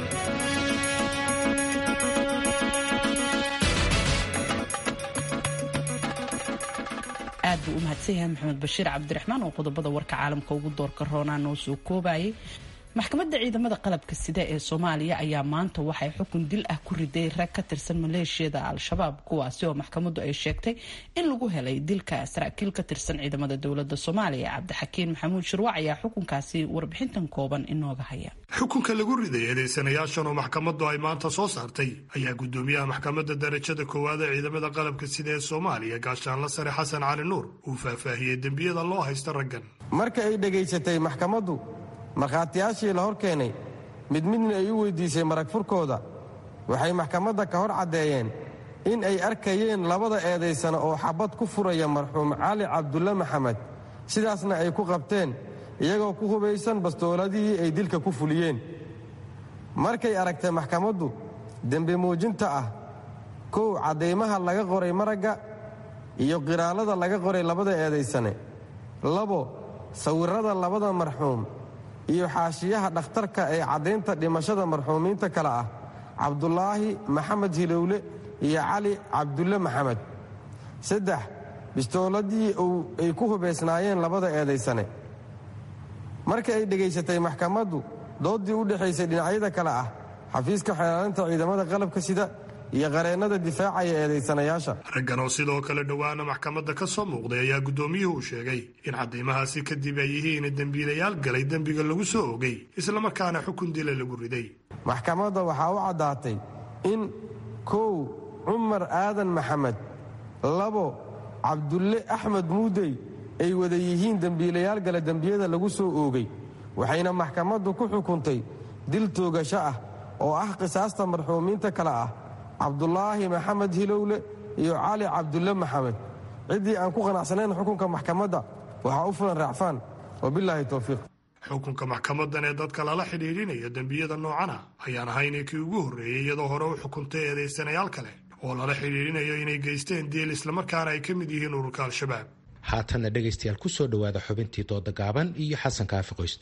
aad buu u mahadsan yahay maxamed bashiir cabdiraxmaan oo qodobada warka caalamka ugu doorka roonaa noo soo koobayay. maxkamadda ciidamada qalabka sida ee soomaaliya ayaa maanta waxay xukun dil ah ku riday rag ka tirsan maleeshiyada al-shabaab, kuwaasi oo maxkamaddu ay sheegtay in lagu helay dilka saraakiil ka tirsan ciidamada dowladda soomaaliya. cabdixakiin maxamuud shirwac ayaa xukunkaasi warbixintan kooban inooga haya. xukunka lagu riday eedeysanayaashan oo maxkamaddu ay maanta soo saartay ayaa gudoomiyaha maxkamadda darajada koowaad ee ciidamada qalabka sida ee soomaaliya gaashaanla sare xasan cali nuur uu faahfaahiyey dembiyada loo haysta raggan. marka ay dhegaysatay maxkamaddu markhaatiyaashii la hor keenay mid midna ay u weydiisay marag furkooda, waxay maxkamadda ka hor caddeeyeen in ay arkayeen labada eedaysana oo xabad ku furaya marxuum cali cabdulle maxamed, sidaasna ay ku qabteen iyagoo ku hubaysan bastooladihii ay dilka ku fuliyeen. markay aragtay maxkamaddu dembi muujinta ah kow caddaymaha laga qoray maragga iyo qiraallada laga qoray labada eedaysane, labo sawirrada labada marxuum iyo xaashiyaha dhakhtarka ee caddaynta dhimashada marxuumiinta kale ah cabdulaahi maxamed hilowle iyo cali cabdulle maxamed, saddex bistooladii ay ku hubaysnaayeen labada eedaysane. marka ay dhegaysatay maxkamaddu dooddii u dhexaysay dhinacyada kale ah xafiiska xeelaalinta ciidamada qalabka sida iyo qareennada difaacaya eedaysanayaasha. raggan oo sidoo kale dhowaana maxkamadda ka soo muuqday ayaa guddoomiyuhu u sheegay in caddaymahaasi kadib ay yihiin dembiilayaal galay dembiga lagu soo ogay islamarkaana xukun dila lagu riday. maxkamadda waxaa u caddaatay in kow cumar aadan maxamed, labo cabdulle axmed muudey ay wada yihiin dembiilayaal gala dembiyada lagu soo oogay, waxayna maxkamaddu ku xukuntay dil toogasho ah oo ah qisaasta marxuumiinta kale ah cabdulaahi maxamed hilowle iyo cali cabdulle maxamed. ciddii aan ku qanacsanayn xukunka maxkamadda waxaa u fulan raacfaan. wabilaahi towfiiq. xukunka maxkamaddan ee dadka lala xidhiidhinaya dembiyada noocana ayaan ahayn kii ugu horreeyey iyadoo hore u xukuntay eedaysanayaal kale oo lala xidhiidhinayo inay geysteen deel islamarkaana ay ka mid yihiin ururka al-shabaab. haatanna dhegaystayaal ku soo dhowaada xubintii dooda gaaban iyo xasan kaafi qoyste.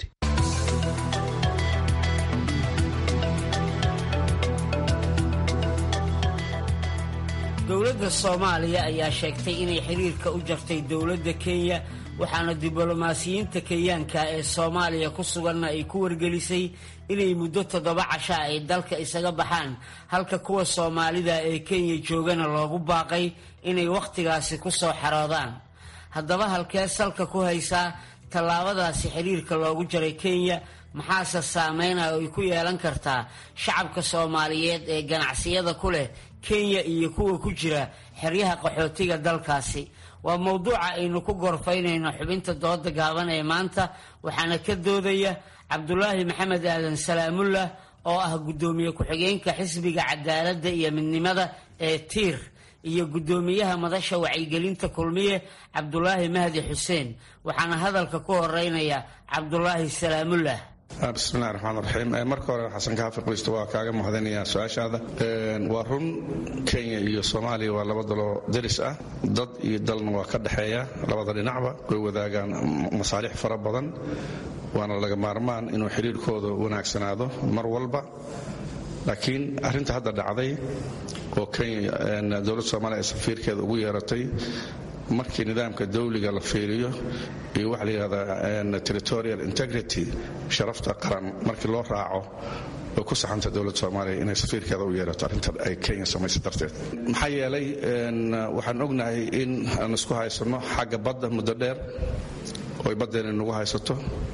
dowladda soomaaliya ayaa sheegtay inay xiriirka u jartay dowladda kenya, waxaana diblomaasiyiinta kenyaanka ee soomaaliya ku suganna ay ku wargelisay inay muddo toddoba casha ay dalka isaga baxaan, halka kuwa soomaalida ee kenya joogana loogu baaqay inay wakhtigaasi ku soo xaroodaan. haddaba halkee salka ku haysaa tallaabadaasi xiriirka loogu jaray kenya, maxaase saameynaya oo ay ku yeelan kartaa shacabka soomaaliyeed ee ganacsiyada ku leh kenya iyo kuwa ku jira xeryaha qaxootiga dalkaasi waa mowduuca aynu ku gorfaynayno xubinta dooda gaaban ee maanta waxaana ka doodaya cabdulaahi maxamed aadan salaamullah oo ah guddoomiye ku-xigeenka xisbiga cadaaladda iyo midnimada ee tiir iyo guddoomiyaha madasha wacyigelinta kulmiye cabdulaahi mahdi xuseen waxaana hadalka ku horeynaya cabdulaahi salaamullah. bismillahi raxmaan raxiim marka hore xasan kaafi qoysta waa kaaga mahadinayaa su-aashaada. waa run kenya iyo soomaaliya waa laba daloo daris ah, dad iyo dalna waa ka dhexeeya, labada dhinacba way wadaagaan masaalix fara badan, waana laga maarmaan inuu xiriirkooda wanaagsanaado mar walba. laakiin arrinta hadda dhacday oo kenya dowladda soomaaliya ay safiirkeeda ugu yeeratay markii nidaamka dawliga la fiiriyo iyo waxa la yidhahdaa territorial integrity sharafta qaran markii loo raaco way ku saxanta dowladda soomaaliya inay safiirkeeda u yeerato arrinta ay kenya samaysay darteed. maxaa yeelay waxaan ognahay in aan isku haysanno xagga badda muddo dheer oo ay baddeena nagu haysato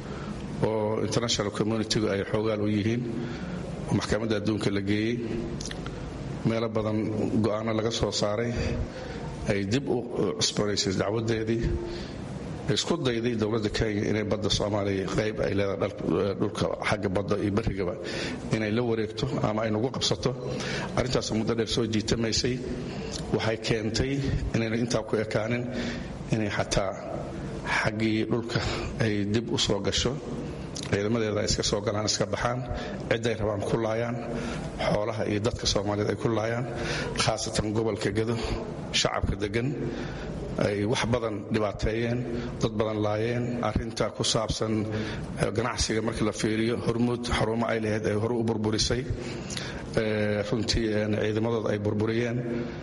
oo international communitigu ay xoogaal u yihiin oo maxkamadda adduunka la geeyey meelo badan go'aano laga soo saaray ay dib u cusbanaysay dacwadeedii isku dayday dowladda kenya inay badda soomaaliya qayb ay leedahay dhulka xagga badda iyo barrigaba inay la wareegto ama ay nagu qabsato. arrintaasoo muddo dheer soo jiitamaysay waxay keentay inayna intaa ku ekaanin inay xataa xaggii dhulka ay dib u soo gasho, ciidamadeeda ay iska soo galaan iska baxaan, cidday rabaan ku laayaan, xoolaha iyo dadka soomaaliyeed ay ku laayaan, khaasatan gobolka gedo shacabka degan ay wax badan dhibaateeyeen, dad badan laayeen. arrinta ku saabsan ganacsiga markii la fiiriyo hormuud xarumo ay lahayd ay hore u burburisay, runtii ciidamadooda ay burburiyeen.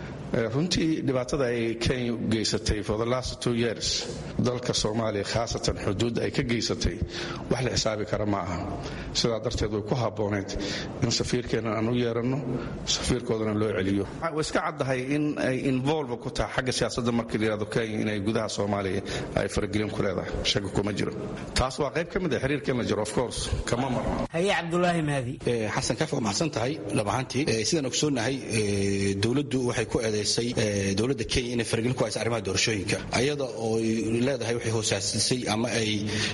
runtii dhibaatada ay kenya geysatay for the last two years dalka soomaaliya khaasatan xuduudda ay ka geysatay wax la xisaabi kara ma aha. sidaa darteed way ku habbooneyd in safiirkeenna aan u yeeranno, safiirkoodana loo celiyo. way iska caddahay in ay involve ku tahay xagga siyaasadda markii la yidhahdo kenya inay gudaha soomaaliya ay faragelin ku leedahay, shaki kuma jiro. taas waa qayb ka mid ah xiriirkeen la jiro of course kama marno. haye cabdulaahi mahdi. xasan kaaf waa mahadsan tahay labahantii. sidaan ogsoonahay dowladdu waxay ku eeday dowladda kenya inay faragelin ku haysa arrimaha doorashooyinka ayada oo leedahay waxay hoosaasisay ama ay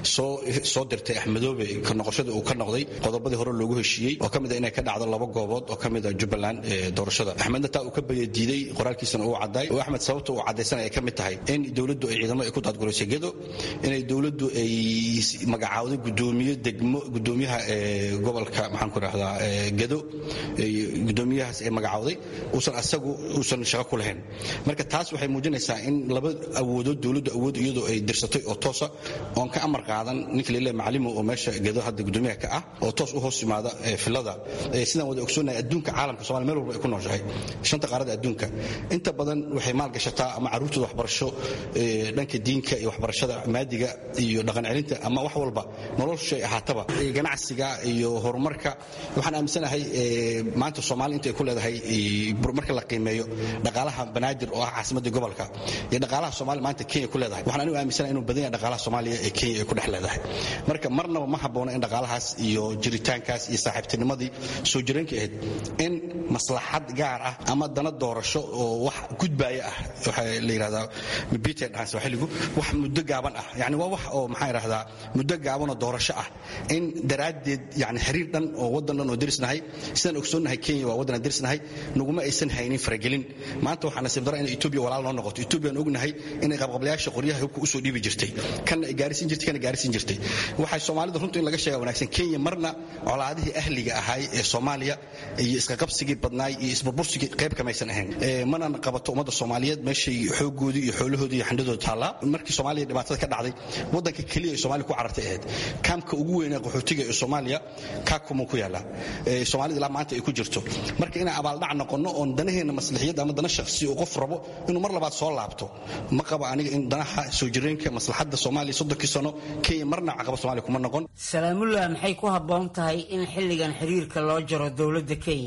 soo dirtay axmedoobe ka noqoshada uu ka noqday qodobadii hore loogu heshiiyey oo ka mid ah inay ka dhacdo laba goobood oo ka mid ah jubbaland doorashada. axmedna taa uu ka diiday qoraalkiisana uu cadday oo axmed sababta uu caddaysan ay ka mid tahay in dowladdu ay ciidamo ay ku daadguraysay gedo, inay dowladdu ay magacaawday gudoomiye degmo gudoomiyaha gobolka maxaan ku rahdaa gedo gudoomiyahaas ay magacaawday uusan asagu uusan shaqo ku lahayn. marka taas waxay muujinaysaa in laba awoodood dowladdu awood iyadoo ay dirsatay oo toosa oon ka amar qaadan ninka lele macalimo oo meesha gedo hadda gudoomiyaha ka ah oo toos u hoos yimaada filada. sidaan wada ogsoonahay adduunka caalamka Soomaaliya meel walba ay ku nooshahay shanta qaarada adduunka inta badan waxay maal gashataa ama caruurtooda waxbarasho dhanka diinka iyo waxbarashada maadiga iyo dhaqan celinta ama wax walba nolosha ahaataba ganacsiga iyo horumarka. waxaan aaminsanahay maanta Soomaaliya inta ay ku leedahay marka la qiimeeyo dhaqaalaha banaadir oo ah caasimadda gobolka iyo dhaqaalaha Soomaaliya maanta Kenya ku leedahay waxaan anigu aaminsanahay inuu badan yahay dhaqaalaha Soomaaliya ee Kenya ay ku dhex leedahay. marka marnaba ma habboona in dhaqaalahaas iyo jiritaankaas iyo saaxiibtinimadii soo jireenka ahayd in maslaxad gaar ah ama dana doorasho oo wax gudbaaya ah waxa la yiraahdaa biiteen dhahan Soomaaligu wax muddo gaaban ah yani waa wax oo maxay raahdaa muddo gaaban oo doorasho ah in daraadeed yani xiriir dhan oo wadan dhan oo dirisnahay sidaan ogsoonahay Kenya waa wadan dirisnahay nuguma aysan haynin faragelin. maanta waxaan nasiib daraa in Ethiopia walaal noo noqoto. Ethiopia aan ognahay inay qabqablayaasha qoryaha hubka u soo dhiibi jirtay kan ay gaarsiin jirtay kan gaarsiin jirtay. waxay Soomaalida runtii in laga sheego wanaagsan Kenya marna colaadihii ahliga ahay ee Soomaaliya iyo iska qabsigii badnaay iyo isburbursigii qayb ka maysan ahayn. mana qabato ummadda Soomaaliyeed meeshay xoogoodii iyo xoolahoodii iyo xandadooda taala. markii Soomaaliya dhibaatada ka dhacday wadanka kaliya ee Soomaaliya ku carartay ahayd kaamka ugu weyn ee qaxootiga ee Soomaaliya ka kuma ku yaala Soomaalida la maanta ay ku jirto. marka inaan abaal dhac noqono oo danaheena maslaxiyada ama dana shakhsi oo qof rabo inuu mar labaad soo laabto ma qaba aniga in danaha soo jireenka maslaxada Soomaaliya soddonkii sano Kenya marna caqabad Soomaaliya kuma noqon. Salaamullah maxay ku habboon tahay in xilligan xiriirka loo jaro dowladda Kenya?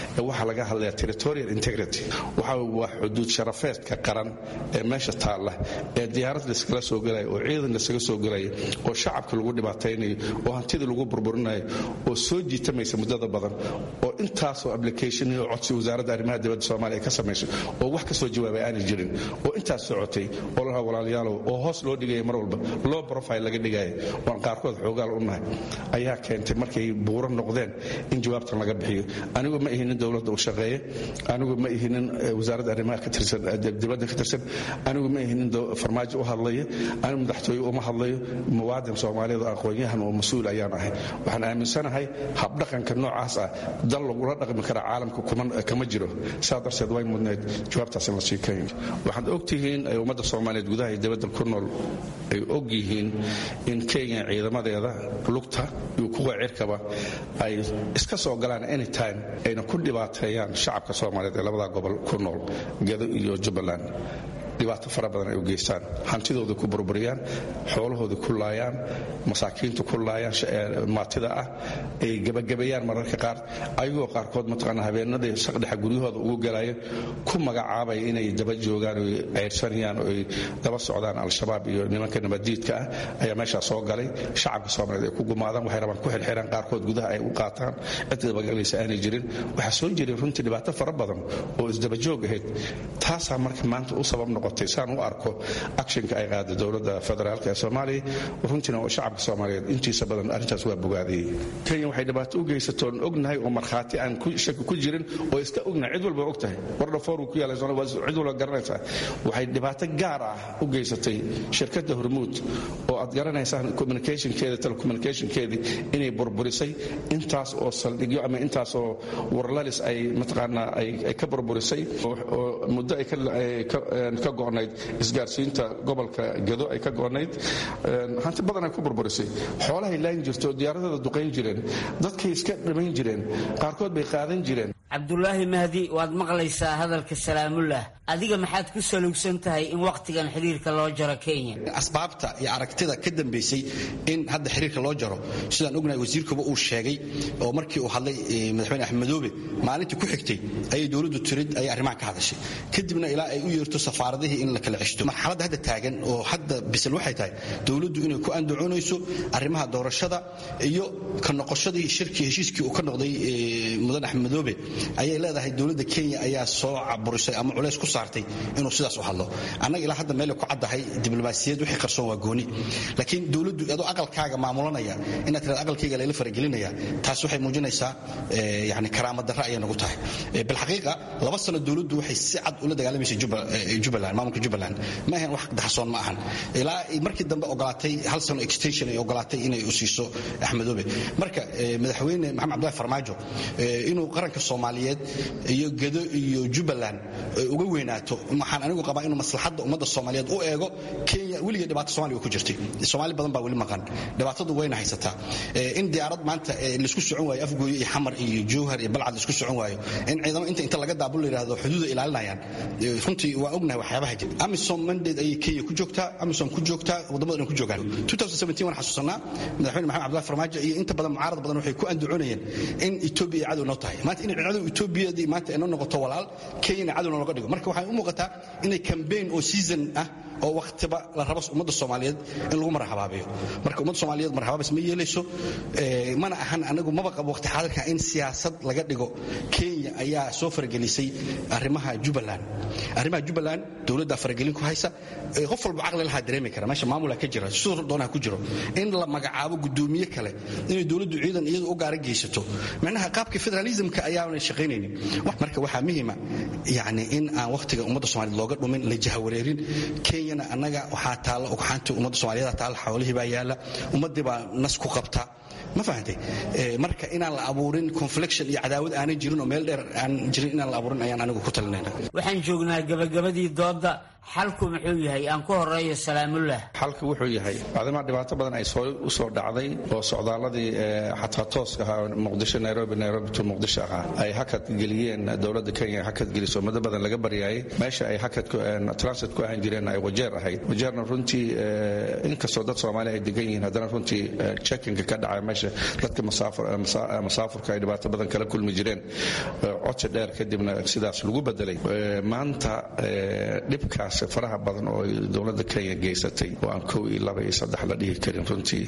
waxaa laga hadlayaa territorial integrity waxa waa xuduud sharafeedka qaran ee meesha taalla ee diyaarad layskala soo gelaya oo ciidan laysaga soo gelaya oo shacabka lagu dhibaataynayo oo hantida lagu burburinayo oo soo jiitamaysa muddada badan oo intaasoo application iyo codsi wasaaradda arrimaha dibadda soomaaliya ka samayso oo wax ka soo jawaabay aanay jirin oo intaas socotay oo lahaa walaalayaalow oo hoos loo dhigaya mar walba low profile laga dhigaya waan qaarkood xoogaal u nahay ayaa keentay markay buuran noqdeen in jawaabtan laga bixiyo anigu ma ihinin dowladda u shaqeeya anigu ma ihinin wasaaradda arrimaha ka tirsan dibadda ka tirsan anigu ma ihinin farmaajo u hadlaya anigu madaxtooye uma hadlayo muwaadin soomaaliyeed oo aqoon-yahan oo mas-uul ayaan ahay waxaan aaminsanahay habdhaqanka noocaas ah dal lagula dhaqmi kara caalamka kama jiro saa darteed way mudnayd jawaabtaas in la sii kayn waxaad ogtihiin ay ummadda soomaaliyeed gudaha iyo dibadda ku nool ay og yihiin in kenya ciidamadeeda lugta iyo kuwa cirkaba ay iska soo galaan anytime ayna ku dhibaateeyaan shacabka soomaaliyeed ee labada gobol ku nool gedo iyo jubbaland dhibaato fara badan ay u geystaan hantidooda ku burburiyaan xoolahooda ku laayaan masaakiinta ku laayaan maatida ah ay gabagabeeyaan mararka qaar ayagoo qaarkood mataqaana habeenadii saqdhexa guryahooda ugu galaya ku magacaabaya inay daba joogaan oo ceyrsanayaan oo ay daba socdaan al-shabaab iyo nimanka nabadiidka ah ayaa meeshaa soo galay shacabka soomaaliyeed ay ku gumaadaan waxay rabaan ku xirxiraan qaarkood gudaha ay u qaataan cid dabagalaysa aanay jirin waxaa soo jiray runtii dhibaato fara badan oo isdaba joog ahayd taasaa marka maanta u sabab noqon saan u arko actionka ay qaada dowladda federaalk ee soomaaliya runtiina oo shacabka soomaaliyeed intiisa badan arrintaas waa bogaadiyey kenya waxay dhibaato u geysatoon ognahay oo markhaati aan shaki ku jirin oo iska ognahay cid walba og tahay wardhafoor ku yaala cid walba garanaysaa waxay dhibaato gaar ah u geysatay shirkadda hormuud oo aad garanaysaan communicationkeeda telecommunicationkeedii inay burburisay intaas oo saldhigyo ama intaas oo warlalis ay mataqaanaa ay ka burburisay oo muddo ay ka go'nayd isgaarsiinta gobolka gedo ay ka go'nayd hanti badan ay ku burburisay xoolahay laayin jirto diyaaradooda duqayn jireen dadkay iska dhimayn jireen qaarkood bay qaadan jireen cabdulaahi mahdi waad maqlaysaa hadalka salaamullah adiga maxaad ku salugsan tahay in wakhtigan xiriirka loo jaro kenya asbaabta iyo aragtida ka dambaysay in hadda xiriirka loo jaro sidaan ognahay wasiirkuba uu sheegay oo markii uu hadlay madaxweyne axmed madoobe maalintii ku xigtay ayay dowladdu tirid ay arrimaha ka hadashay kadibna ilaa ay u yeerto safaaradihii in la kala ceshto marxaladda hadda taagan oo hadda bisal waxay tahay dowladdu inay ku andacoonayso arrimaha doorashada iyo ka noqoshadii shirkii heshiiskii uu ka noqday mudan axmed madoobe ayay leedahay dowladda kenya ayaa soo caburisay ama culays ku saartay inuu sidaas u hadlo annaga ilaa hadda meel ku caddahay diblomaasiyad wixii qarsoon waa gooni laakiin dowladdu adoo aqalkaaga maamulanaya inaad tiraad aqalkayga layla faragelinaya taas waxay muujinaysaa yani karaamad darra ayay nagu tahay bilxaqiiqa laba sano dowladdu waxay si cad ula dagaalamaysay jubbaland maamulka jubbaland ma ahan wax daxsoon ma ahan ilaa markii dambe ogolaatay hal sano extension ay ogolaatay inay u siiso axmedoobe marka madaxweyne maxamed cabdullahi farmaajo inuu qaranka soomaaliyeed iyo gedo iyo jubbaland uga weynaato waxaan anigu qabaa inuu maslaxadda ummadda soomaaliyeed u eego kenya weliga dhibaato soomaaliya ku jirtay soomaali badan baa weli maqan dhibaatadu wayna haysataa in diyaarad maanta laisku socon waayo afgooyo iyo xamar iyo jowhar iyo balcad laisku socon waayo in ciidamo inta inta laga daabul la yidhaahdo xuduuda ilaalinayaan runtii waa ognahay waxyaabaha jira amisom mandate ayay kenya ku joogtaa amisom ku joogtaa wadamada dhan ku joogaan waan xasuusanaa madaxweyne maxamed cabdullahi farmaajo iyo inta badan mucaarad badan waxay ku andacoonayeen in etoobiya ay cadow noo tahay maanta inay cadow etoobiyadii maanta ay noo noqoto walaal kenyana cadow nooga dhigo marka waxay u muuqataa inay campaign oo season ah oo waqtiba la rabo ummadda soomaaliyeed in lagu marxabaabiyo marka ummadda soomaaliyeed marxabaabis ma yeelayso mana ahan anagu maba qabo waqti xaadirka in siyaasad laga dhigo kenya ayaa soo faragelisay arrimaha jubbaland arrimaha jubbaland dowladda faragelin ku haysa qof walba caqli lahaa dareemi kara meesha maamula ka jira sidoo doonaha ku jiro in la magacaabo gudoomiye kale inay dowladdu ciidan iyadu u gaara geysato macnaha qaabka federalismka ayaanay shaqaynaynin marka waxaa muhiima yani in aan waqtiga ummadda soomaaliyeed looga dhumin la jahawareerin kenyana annaga waxaa taalla ugxaantii ummadda soomaaliyeed taalla xoolihii baa yaalla ummaddii baa nas ku qabta ma fahantay marka inaan la abuurin confliction iyo cadaawad aanay jirin oo meel dheer aan jirin inaan la abuurin ayaan anigu ku talinayna waxaan joognaa gabagabadii dooda xalku muxuu yahay? aan ku horeeyo Salaamullah. xalku wuxuu yahay maadaama dhibaato badan ay soo u soo dhacday oo socdaaladii xataa tooska ahaa Muqdisho Nairobi Nairobi to Muqdisho ahaa ay hakad geliyeen dowladda Kenya hakad geliso muddo badan laga baryayay meesha ay hakad ku transit ku ahaan jireen ay wajeer ahayd wajeerna runtii inkastoo dad Soomaali ay degan yihiin haddana runtii checking ka dhacay meesha dadka masaafur masaafurka ay dhibaato badan kala kulmi jireen codsi dheer kadibna sidaas lagu bedelay maanta dhibkaas faraha badan oo dowladda Kenya geysatay oo aan kow iyo laba iyo saddex la dhihi karin runtii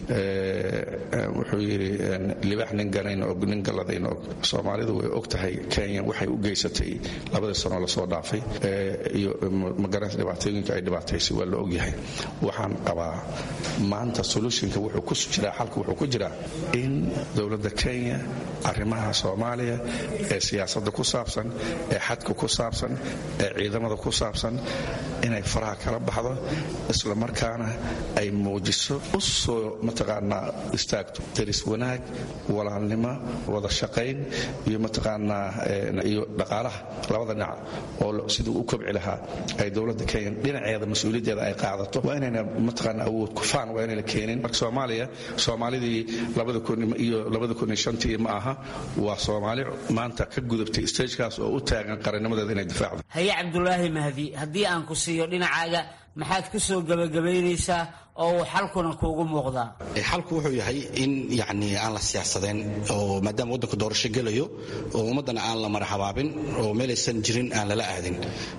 wuxuu yiri libax nin ganayn oo nin galadayn oo Soomaalidu way og tahay Kenya waxay u geysatay labada sano la soo dhaafay iyo magaran dhibaatooyinka ay dhibaataysay waa la og yahay waxaan qabaa maanta solutionka wuxuu ku jiraa xalku wuxuu ku jiraa in dowladda Kenya arrimaha Soomaaliya ee siyaasadda ku saabsan ee xadka ku saabsan ee ciidamada ku saabsan inay faraha kala baxdo isla markaana ay muujiso u soo mataqaanaa istaagto daris wanaag walaalnimo wada shaqayn iyo mataqaanaa iyo dhaqaalaha labada dhinac oo sidoo u kobci lahaa ay dowladda Kenya dhinaceeda mas'uuliyaddeeda ay qaadato waa inayna mataqaanaa awood ku faan waa inayna keenin marka Soomaaliya Soomaalidii labada kun iyo labada kun iyo shantii ma aha waa Soomaali maanta ka gudubtay stage-kaas oo u taagan qarannimadeeda inay difaacdo. Haye Cabdullaahi Mahdi haddii aan ku siiyo dhinacaaga maxaad ku soo gabagabaynaysaa oo xalkuna kuugu muuqdaa? xalku wuxuu yahay in yani aan la siyaasadeen oo maadaama waddanku doorasho gelayo oo ummadana aan la marxabaabin oo meelaysan jirin aan lala aadin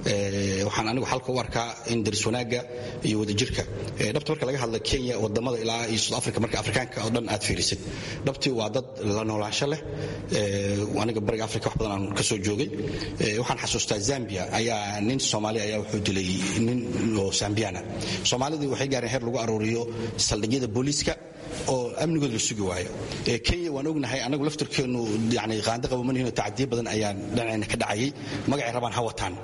waxaan anigu xalka u arkaa in daris wanaaga iyo wadajirka dhabta marka laga hadla Kenya wadamada ilaa iyo South Africa marka Afrikaanka oo dhan aad fiirisid dhabtii waa dad la noolaansho leh aniga bariga Afrika wax badan aan ka soo joogay waxaan xasuustaa Zambia ayaa nin Soomaali ayaa wuxuu dilay nin oo Zambiana Soomaalidii waxay gaareen heer lagu arooriyo saldhigyada booliiska oo amnigooda la sugi waayo Kenya waan ognahay anagu laftirkeenu yani qaanda qabamanihiin tacadiye badan ayaan dhanayna ka dhacayay magacay rabaan hawataan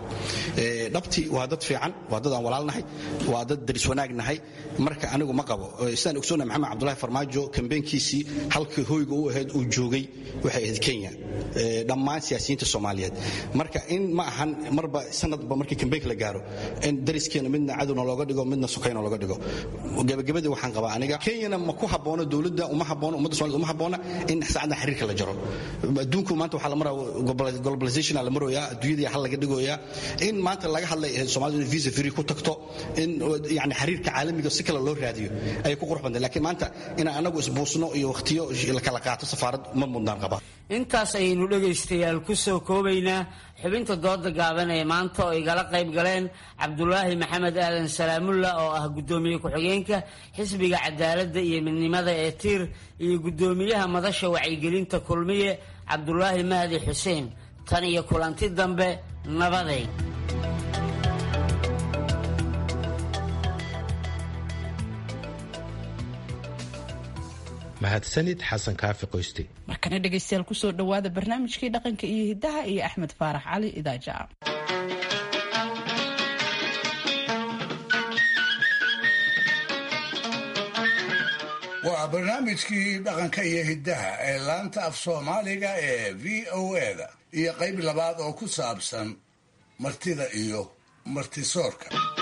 dhabti waa dad fiican waa dad aan walaalnahay waa dad daris wanaagnahay marka anigu ma qabo sidaan ogsoonahay Maxamed Cabdullaahi Farmaajo kambeynkiisii halkii hoyga uu ahayd uu joogay waxay ahayd Kenya dhammaan siyaasiyiinta Soomaaliyeed marka in ma ahan marba sanadba markii kambeynka la gaaro in dariskeena midna cadowna looga dhigo midna sokayna looga dhigo gabagabadii waxaan qabaa aniga Kenya ma ku haboono dawladda uma haboono ummadda Soomaaliyeed uma haboono in saacada xiriirka la jaro adduunku maanta waxa la maraa globalization la marooyaa adduunyada hal laga dhigoyaa in maanta laga hadlay Soomaalidu visa free ku tagto in yani xiriirka caalamiga si kale loo raadiyo ay ku qurux badan laakiin maanta in anagu isbuusno iyo waqtiyo la kala qaato safaarad ma mudnaan qaba. intaas ayaynu dhegaystayaal ku soo koobaynaa xubinta dooda gaaban ee maanta oo igala qayb galeen Cabdullaahi Maxamed Aadan Salaamullah oo ah gudoomiye ku-xigeenka xisbiga cadaaladda iyo midnimada ee Tiir iyo gudoomiyaha madasha wacyigelinta Kulmiye Cabdullaahi Mahdi Xuseen tan iyo kulanti dambe nabaday. mahadsanid xasan kaafi qoysti markana dhegaystayaal ku soo dhawaada barnaamijkii dhaqanka iyo hidaha iyo Axmed Faarax Cali Idaaja. waa barnaamijkii dhaqanka iyo hidaha ee laanta af Soomaaliga ee V O A-da iyo qayb labaad oo ku saabsan martida iyo martisoorka.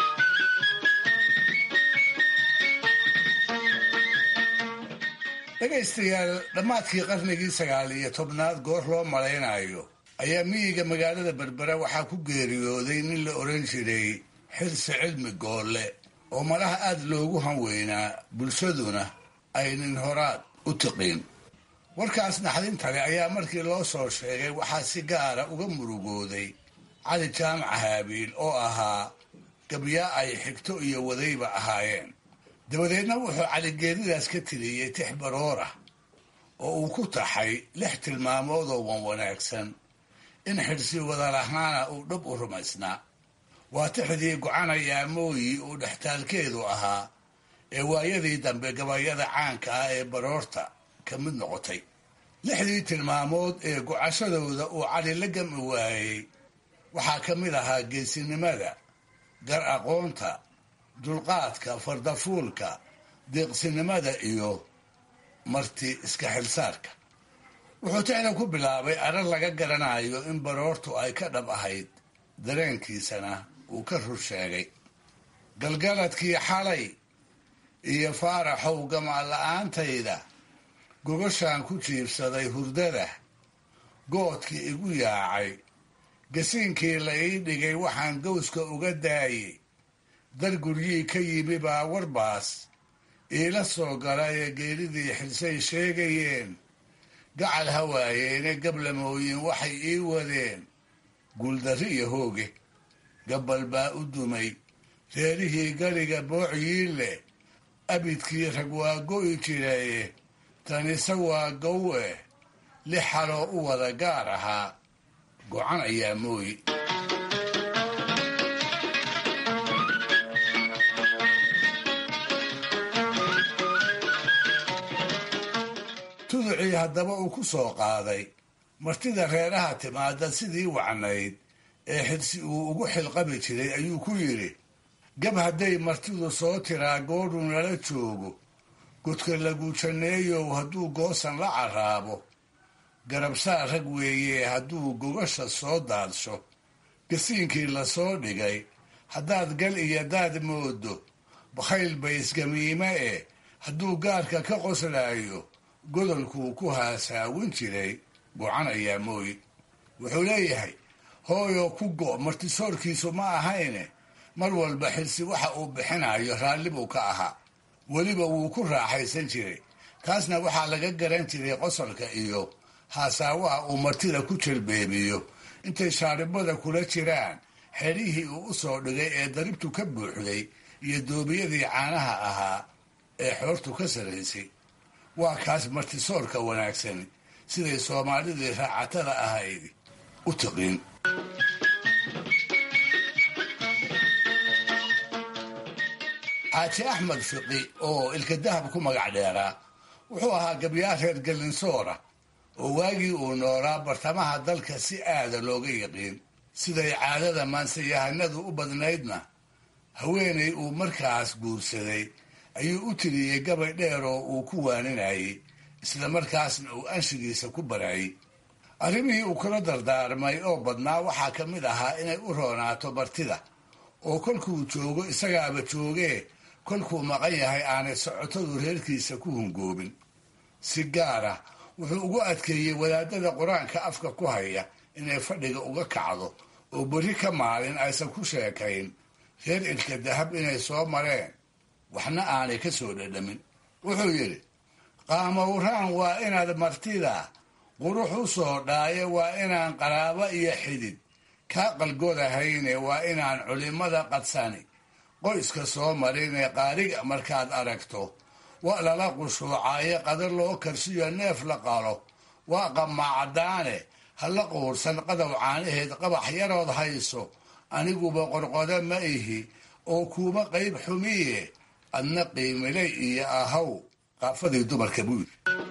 dhegaystayaal dhammaadkii qarnigii sagaal iyo tobnaad goor loo malaynayo ayaa miyiga magaalada Berbera waxaa ku geeriyooday nin la oran jiray Xirsi Cilmi Goolle oo malaha aad loogu hanweynaa bulshaduna ay nin horaad u tiqiin. warkaas naxdinta leh ayaa markii loo soo sheegay waxaa si gaara uga murugooday Cali Jaamac Haabiil oo ahaa gabyaa ay xigto iyo wadayba ahaayeen. dabadeedna wuxuu Cali geeridaas ka tiriyey tix baroora oo uu ku taxay lix tilmaamood oo wan wanaagsan in Xirsi wada lahaana uu dhab u rumaysnaa. waa tixdii go'anayaa mooyi uu dhextaalkeedu ahaa ee waayadii dambe gabayada caanka ah ee baroorta ka mid noqotay. lixdii tilmaamood ee go'ashadooda uu Cali la gami waayey waxaa ka mid ahaa geesinimada, gar aqoonta, dulqaadka, fardafuulka, deeqsinimada iyo marti iska xilsaarka. wuxuu tixda ku bilaabay arar laga garanayo in baroortu ay ka dhab ahayd dareenkiisana uu ka rur sheegay. galgaladkii xalay iyo faaraxow gamaan la'aantayda gogashaan ku jiibsaday hurdada goodkii igu yaacay gasiinkii la ii dhigay waxaan gowska uga daayey dar guryii ka yimi baa warbaas iila soo galaye geeridii xilsay sheegayeen gacal hawaayeene gablamooyin waxay ii wadeen guuldarri iyo hooge gabbal baa u dumay reerihii gariga boociyii leh abidkii rag waa go'i jiraye tanise waa gowe lix xaloo u wada gaar ahaa gocan ayaa mooyi tuducii haddaba uu ku soo qaaday martida reeraha timaada sidii wacnayd ee xilsi uu ugu xilqabi jiray ayuu ku yidhi gab hadday martidu soo tiraa goodhu nala joogo godka laguujaneeyow hadduu goosan la carraabo garabsaa rag weeye hadduu gogasha soo daadsho gasiinkii la soo dhigay haddaad gal iyo daad moodo bakhayl baysgamiime eh hadduu gaarka ka qoslaayo godolkuu ku haasaawin jiray gocan ayaa mooyi wuxuu leeyahay hooyo ku go' martisoorkiisu ma ahayne mar walba xilsi waxa uu bixinayo raalli buu ka ahaa weliba wuu ku raaxaysan jiray kaasna waxaa laga garan jiray qosolka iyo haasaawaha uu martida ku jalbeebiyo intay shaaribada kula jiraan xerihii uu u soo dhigay ee daribtu ka buuxday iyo doobiyadii caanaha ahaa ee xoortu ka sarraysay waa kaas martisoorka wanaagsan siday soomaalidii raacatada ahayd u tiqin xaaji axmed fiqi oo ilka dahab ku magac dheeraa wuxuu ahaa gabyaar reer galinsoora oo waagii uu noolaa bartamaha dalka si aada looga yiqiin siday caadada maansayahanadu u badnaydna haweenay uu markaas guursaday ayuu u tiriyey gabay dheer oo uu ku waaninayey isla markaasna uu anshigiisa ku barayey arrimihii uu kula dardaarmay oo badnaa waxaa ka mid ahaa inay u roonaato martida oo kolkuu joogo isagaaba joogee kolkuu maqan yahay aanay socotadu reerkiisa ku hungoobin si gaara wuxuu ugu adkeeyey wadaadada qur-aanka afka ku haya inay fadhiga uga kacdo oo berri ka maalin aysan ku sheekayn reer ilka dahab inay soo mareen waxna aanay ka soo dhadhamin wuxuu yidhi qaamowraan waa inaad martida qurux u soo dhaaye waa inaan qaraabo iyo xidid kaa qalgodahayne waa inaan culimmada qadsani qoyska soo marinee qaariga markaad aragto waa lala qushuucaaye qadar loo karsiyo neef la qalo waa qamaacadaane ha la quursan qadow caanaheed qabax yarood hayso aniguba qorqodo ma ihi oo kuuma qayb xumiye adna qiimilay iyo ahaw qaafadii dumarka buud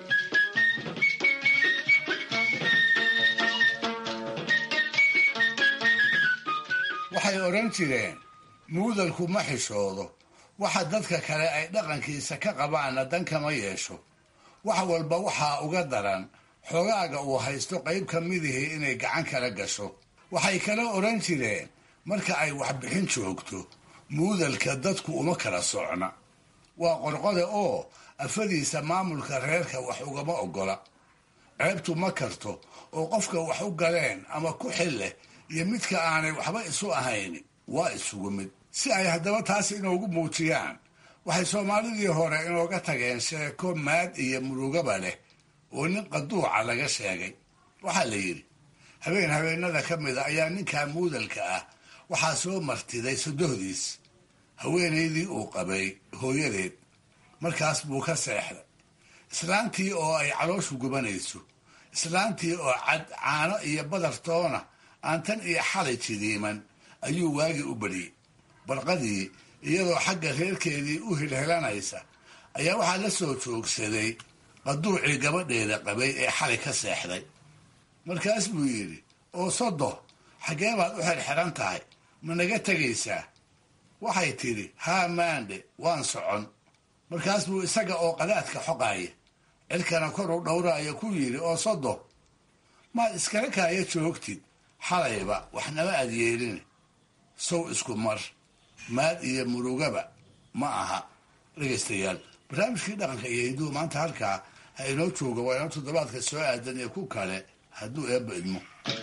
waxay odhan jireen muudalku ma xishoodo waxa dadka kale ay dhaqankiisa ka qabaanna dan kama yeesho wax walba waxaa uga daran xogaaga uu haysto qayb ka midihii inay gacan kala gasho waxay kala odhan jireen marka ay waxbixin joogto muudalka dadku uma kala socna waa qorqode oo afadiisa maamulka reerka wax ugama oggola ceebtu ma karto oo qofka wax u galeen ama ku xil leh iyo midka aanay waxba isu ahayn waa isugu mid si ay haddaba taas inoogu muujiyaan waxay soomaalidii hore inooga tageen sheeko maad iyo murugaba leh oo nin qaduuca laga sheegay waxaa la yidhi habeen habeenada ka mida ayaa ninkaa muudalka ah waxaa soo martiday sodohdiis haweenaydii uu qabay hooyadeed markaas buu ka seexday islaantii oo ay calooshu gubanayso islaantii oo cad caano iyo badartoona aan tan iyo xalay jidiiman ayuu waagii u badhiyey barqadii iyadoo xagga reerkeedii u hilhelanaysa ayaa waxaa la soo joogsaday qaduucii gabadheeda qabay ee xalay ka seexday markaas buu yidhi oo sodo xaggee baad u xerxeran tahay ma naga tegaysaa waxay tidhi haa maandhe waan socon markaas buu isaga oo qadaadka xoqaaya cirkana kor u dhowraaya ku yidhi oo sodo maad iskala kaaya joogtid xalayba waxnama aad yeelin sow isku mar maad iyo murugaba ma aha. dhegaystayaal, barnaamijkii dhaqanka iyo hiduhu maanta halkaa ha inoo jooga. waa inoo toddobaadka soo aadan iyo ku kale hadduu eebba idmo.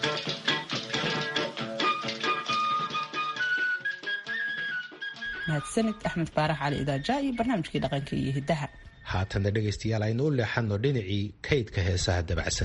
mahadsanid axmed faarax cali idaaja iyo barnaamijkii dhaqanka iyo hidaha. haatana dhegaystayaal aynu u leexanno dhinacii kaydka heesaha dabacsan.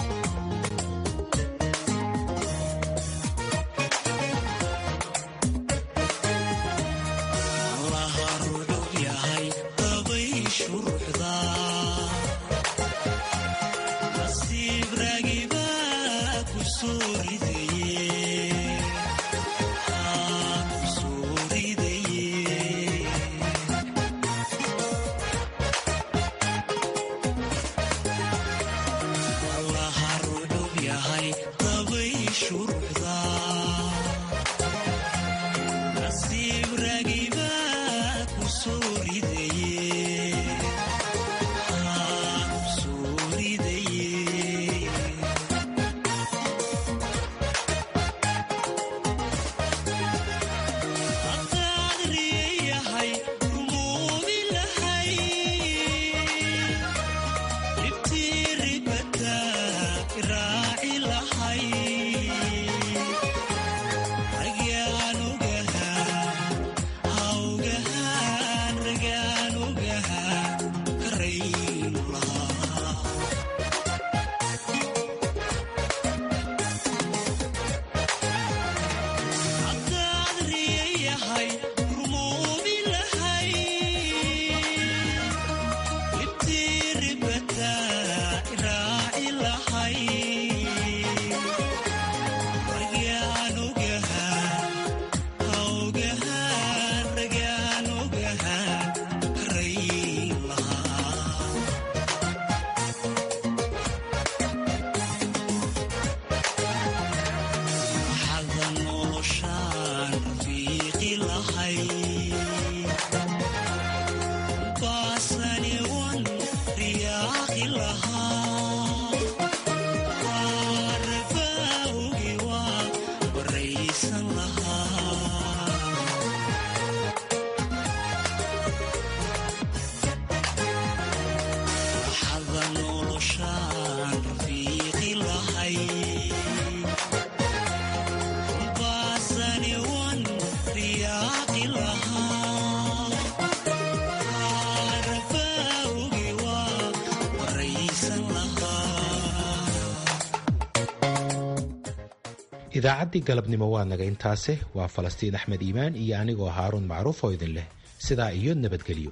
idaacaddii galabnimo waa naga intaase. waa falastiin axmed iimaan iyo anigoo haaruun macruuf oo idin leh sidaa iyo nabadgelyo.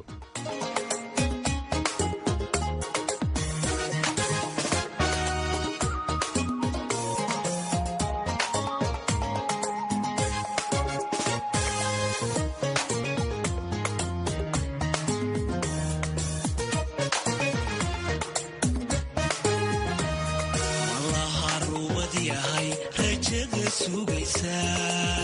rajada sugaysa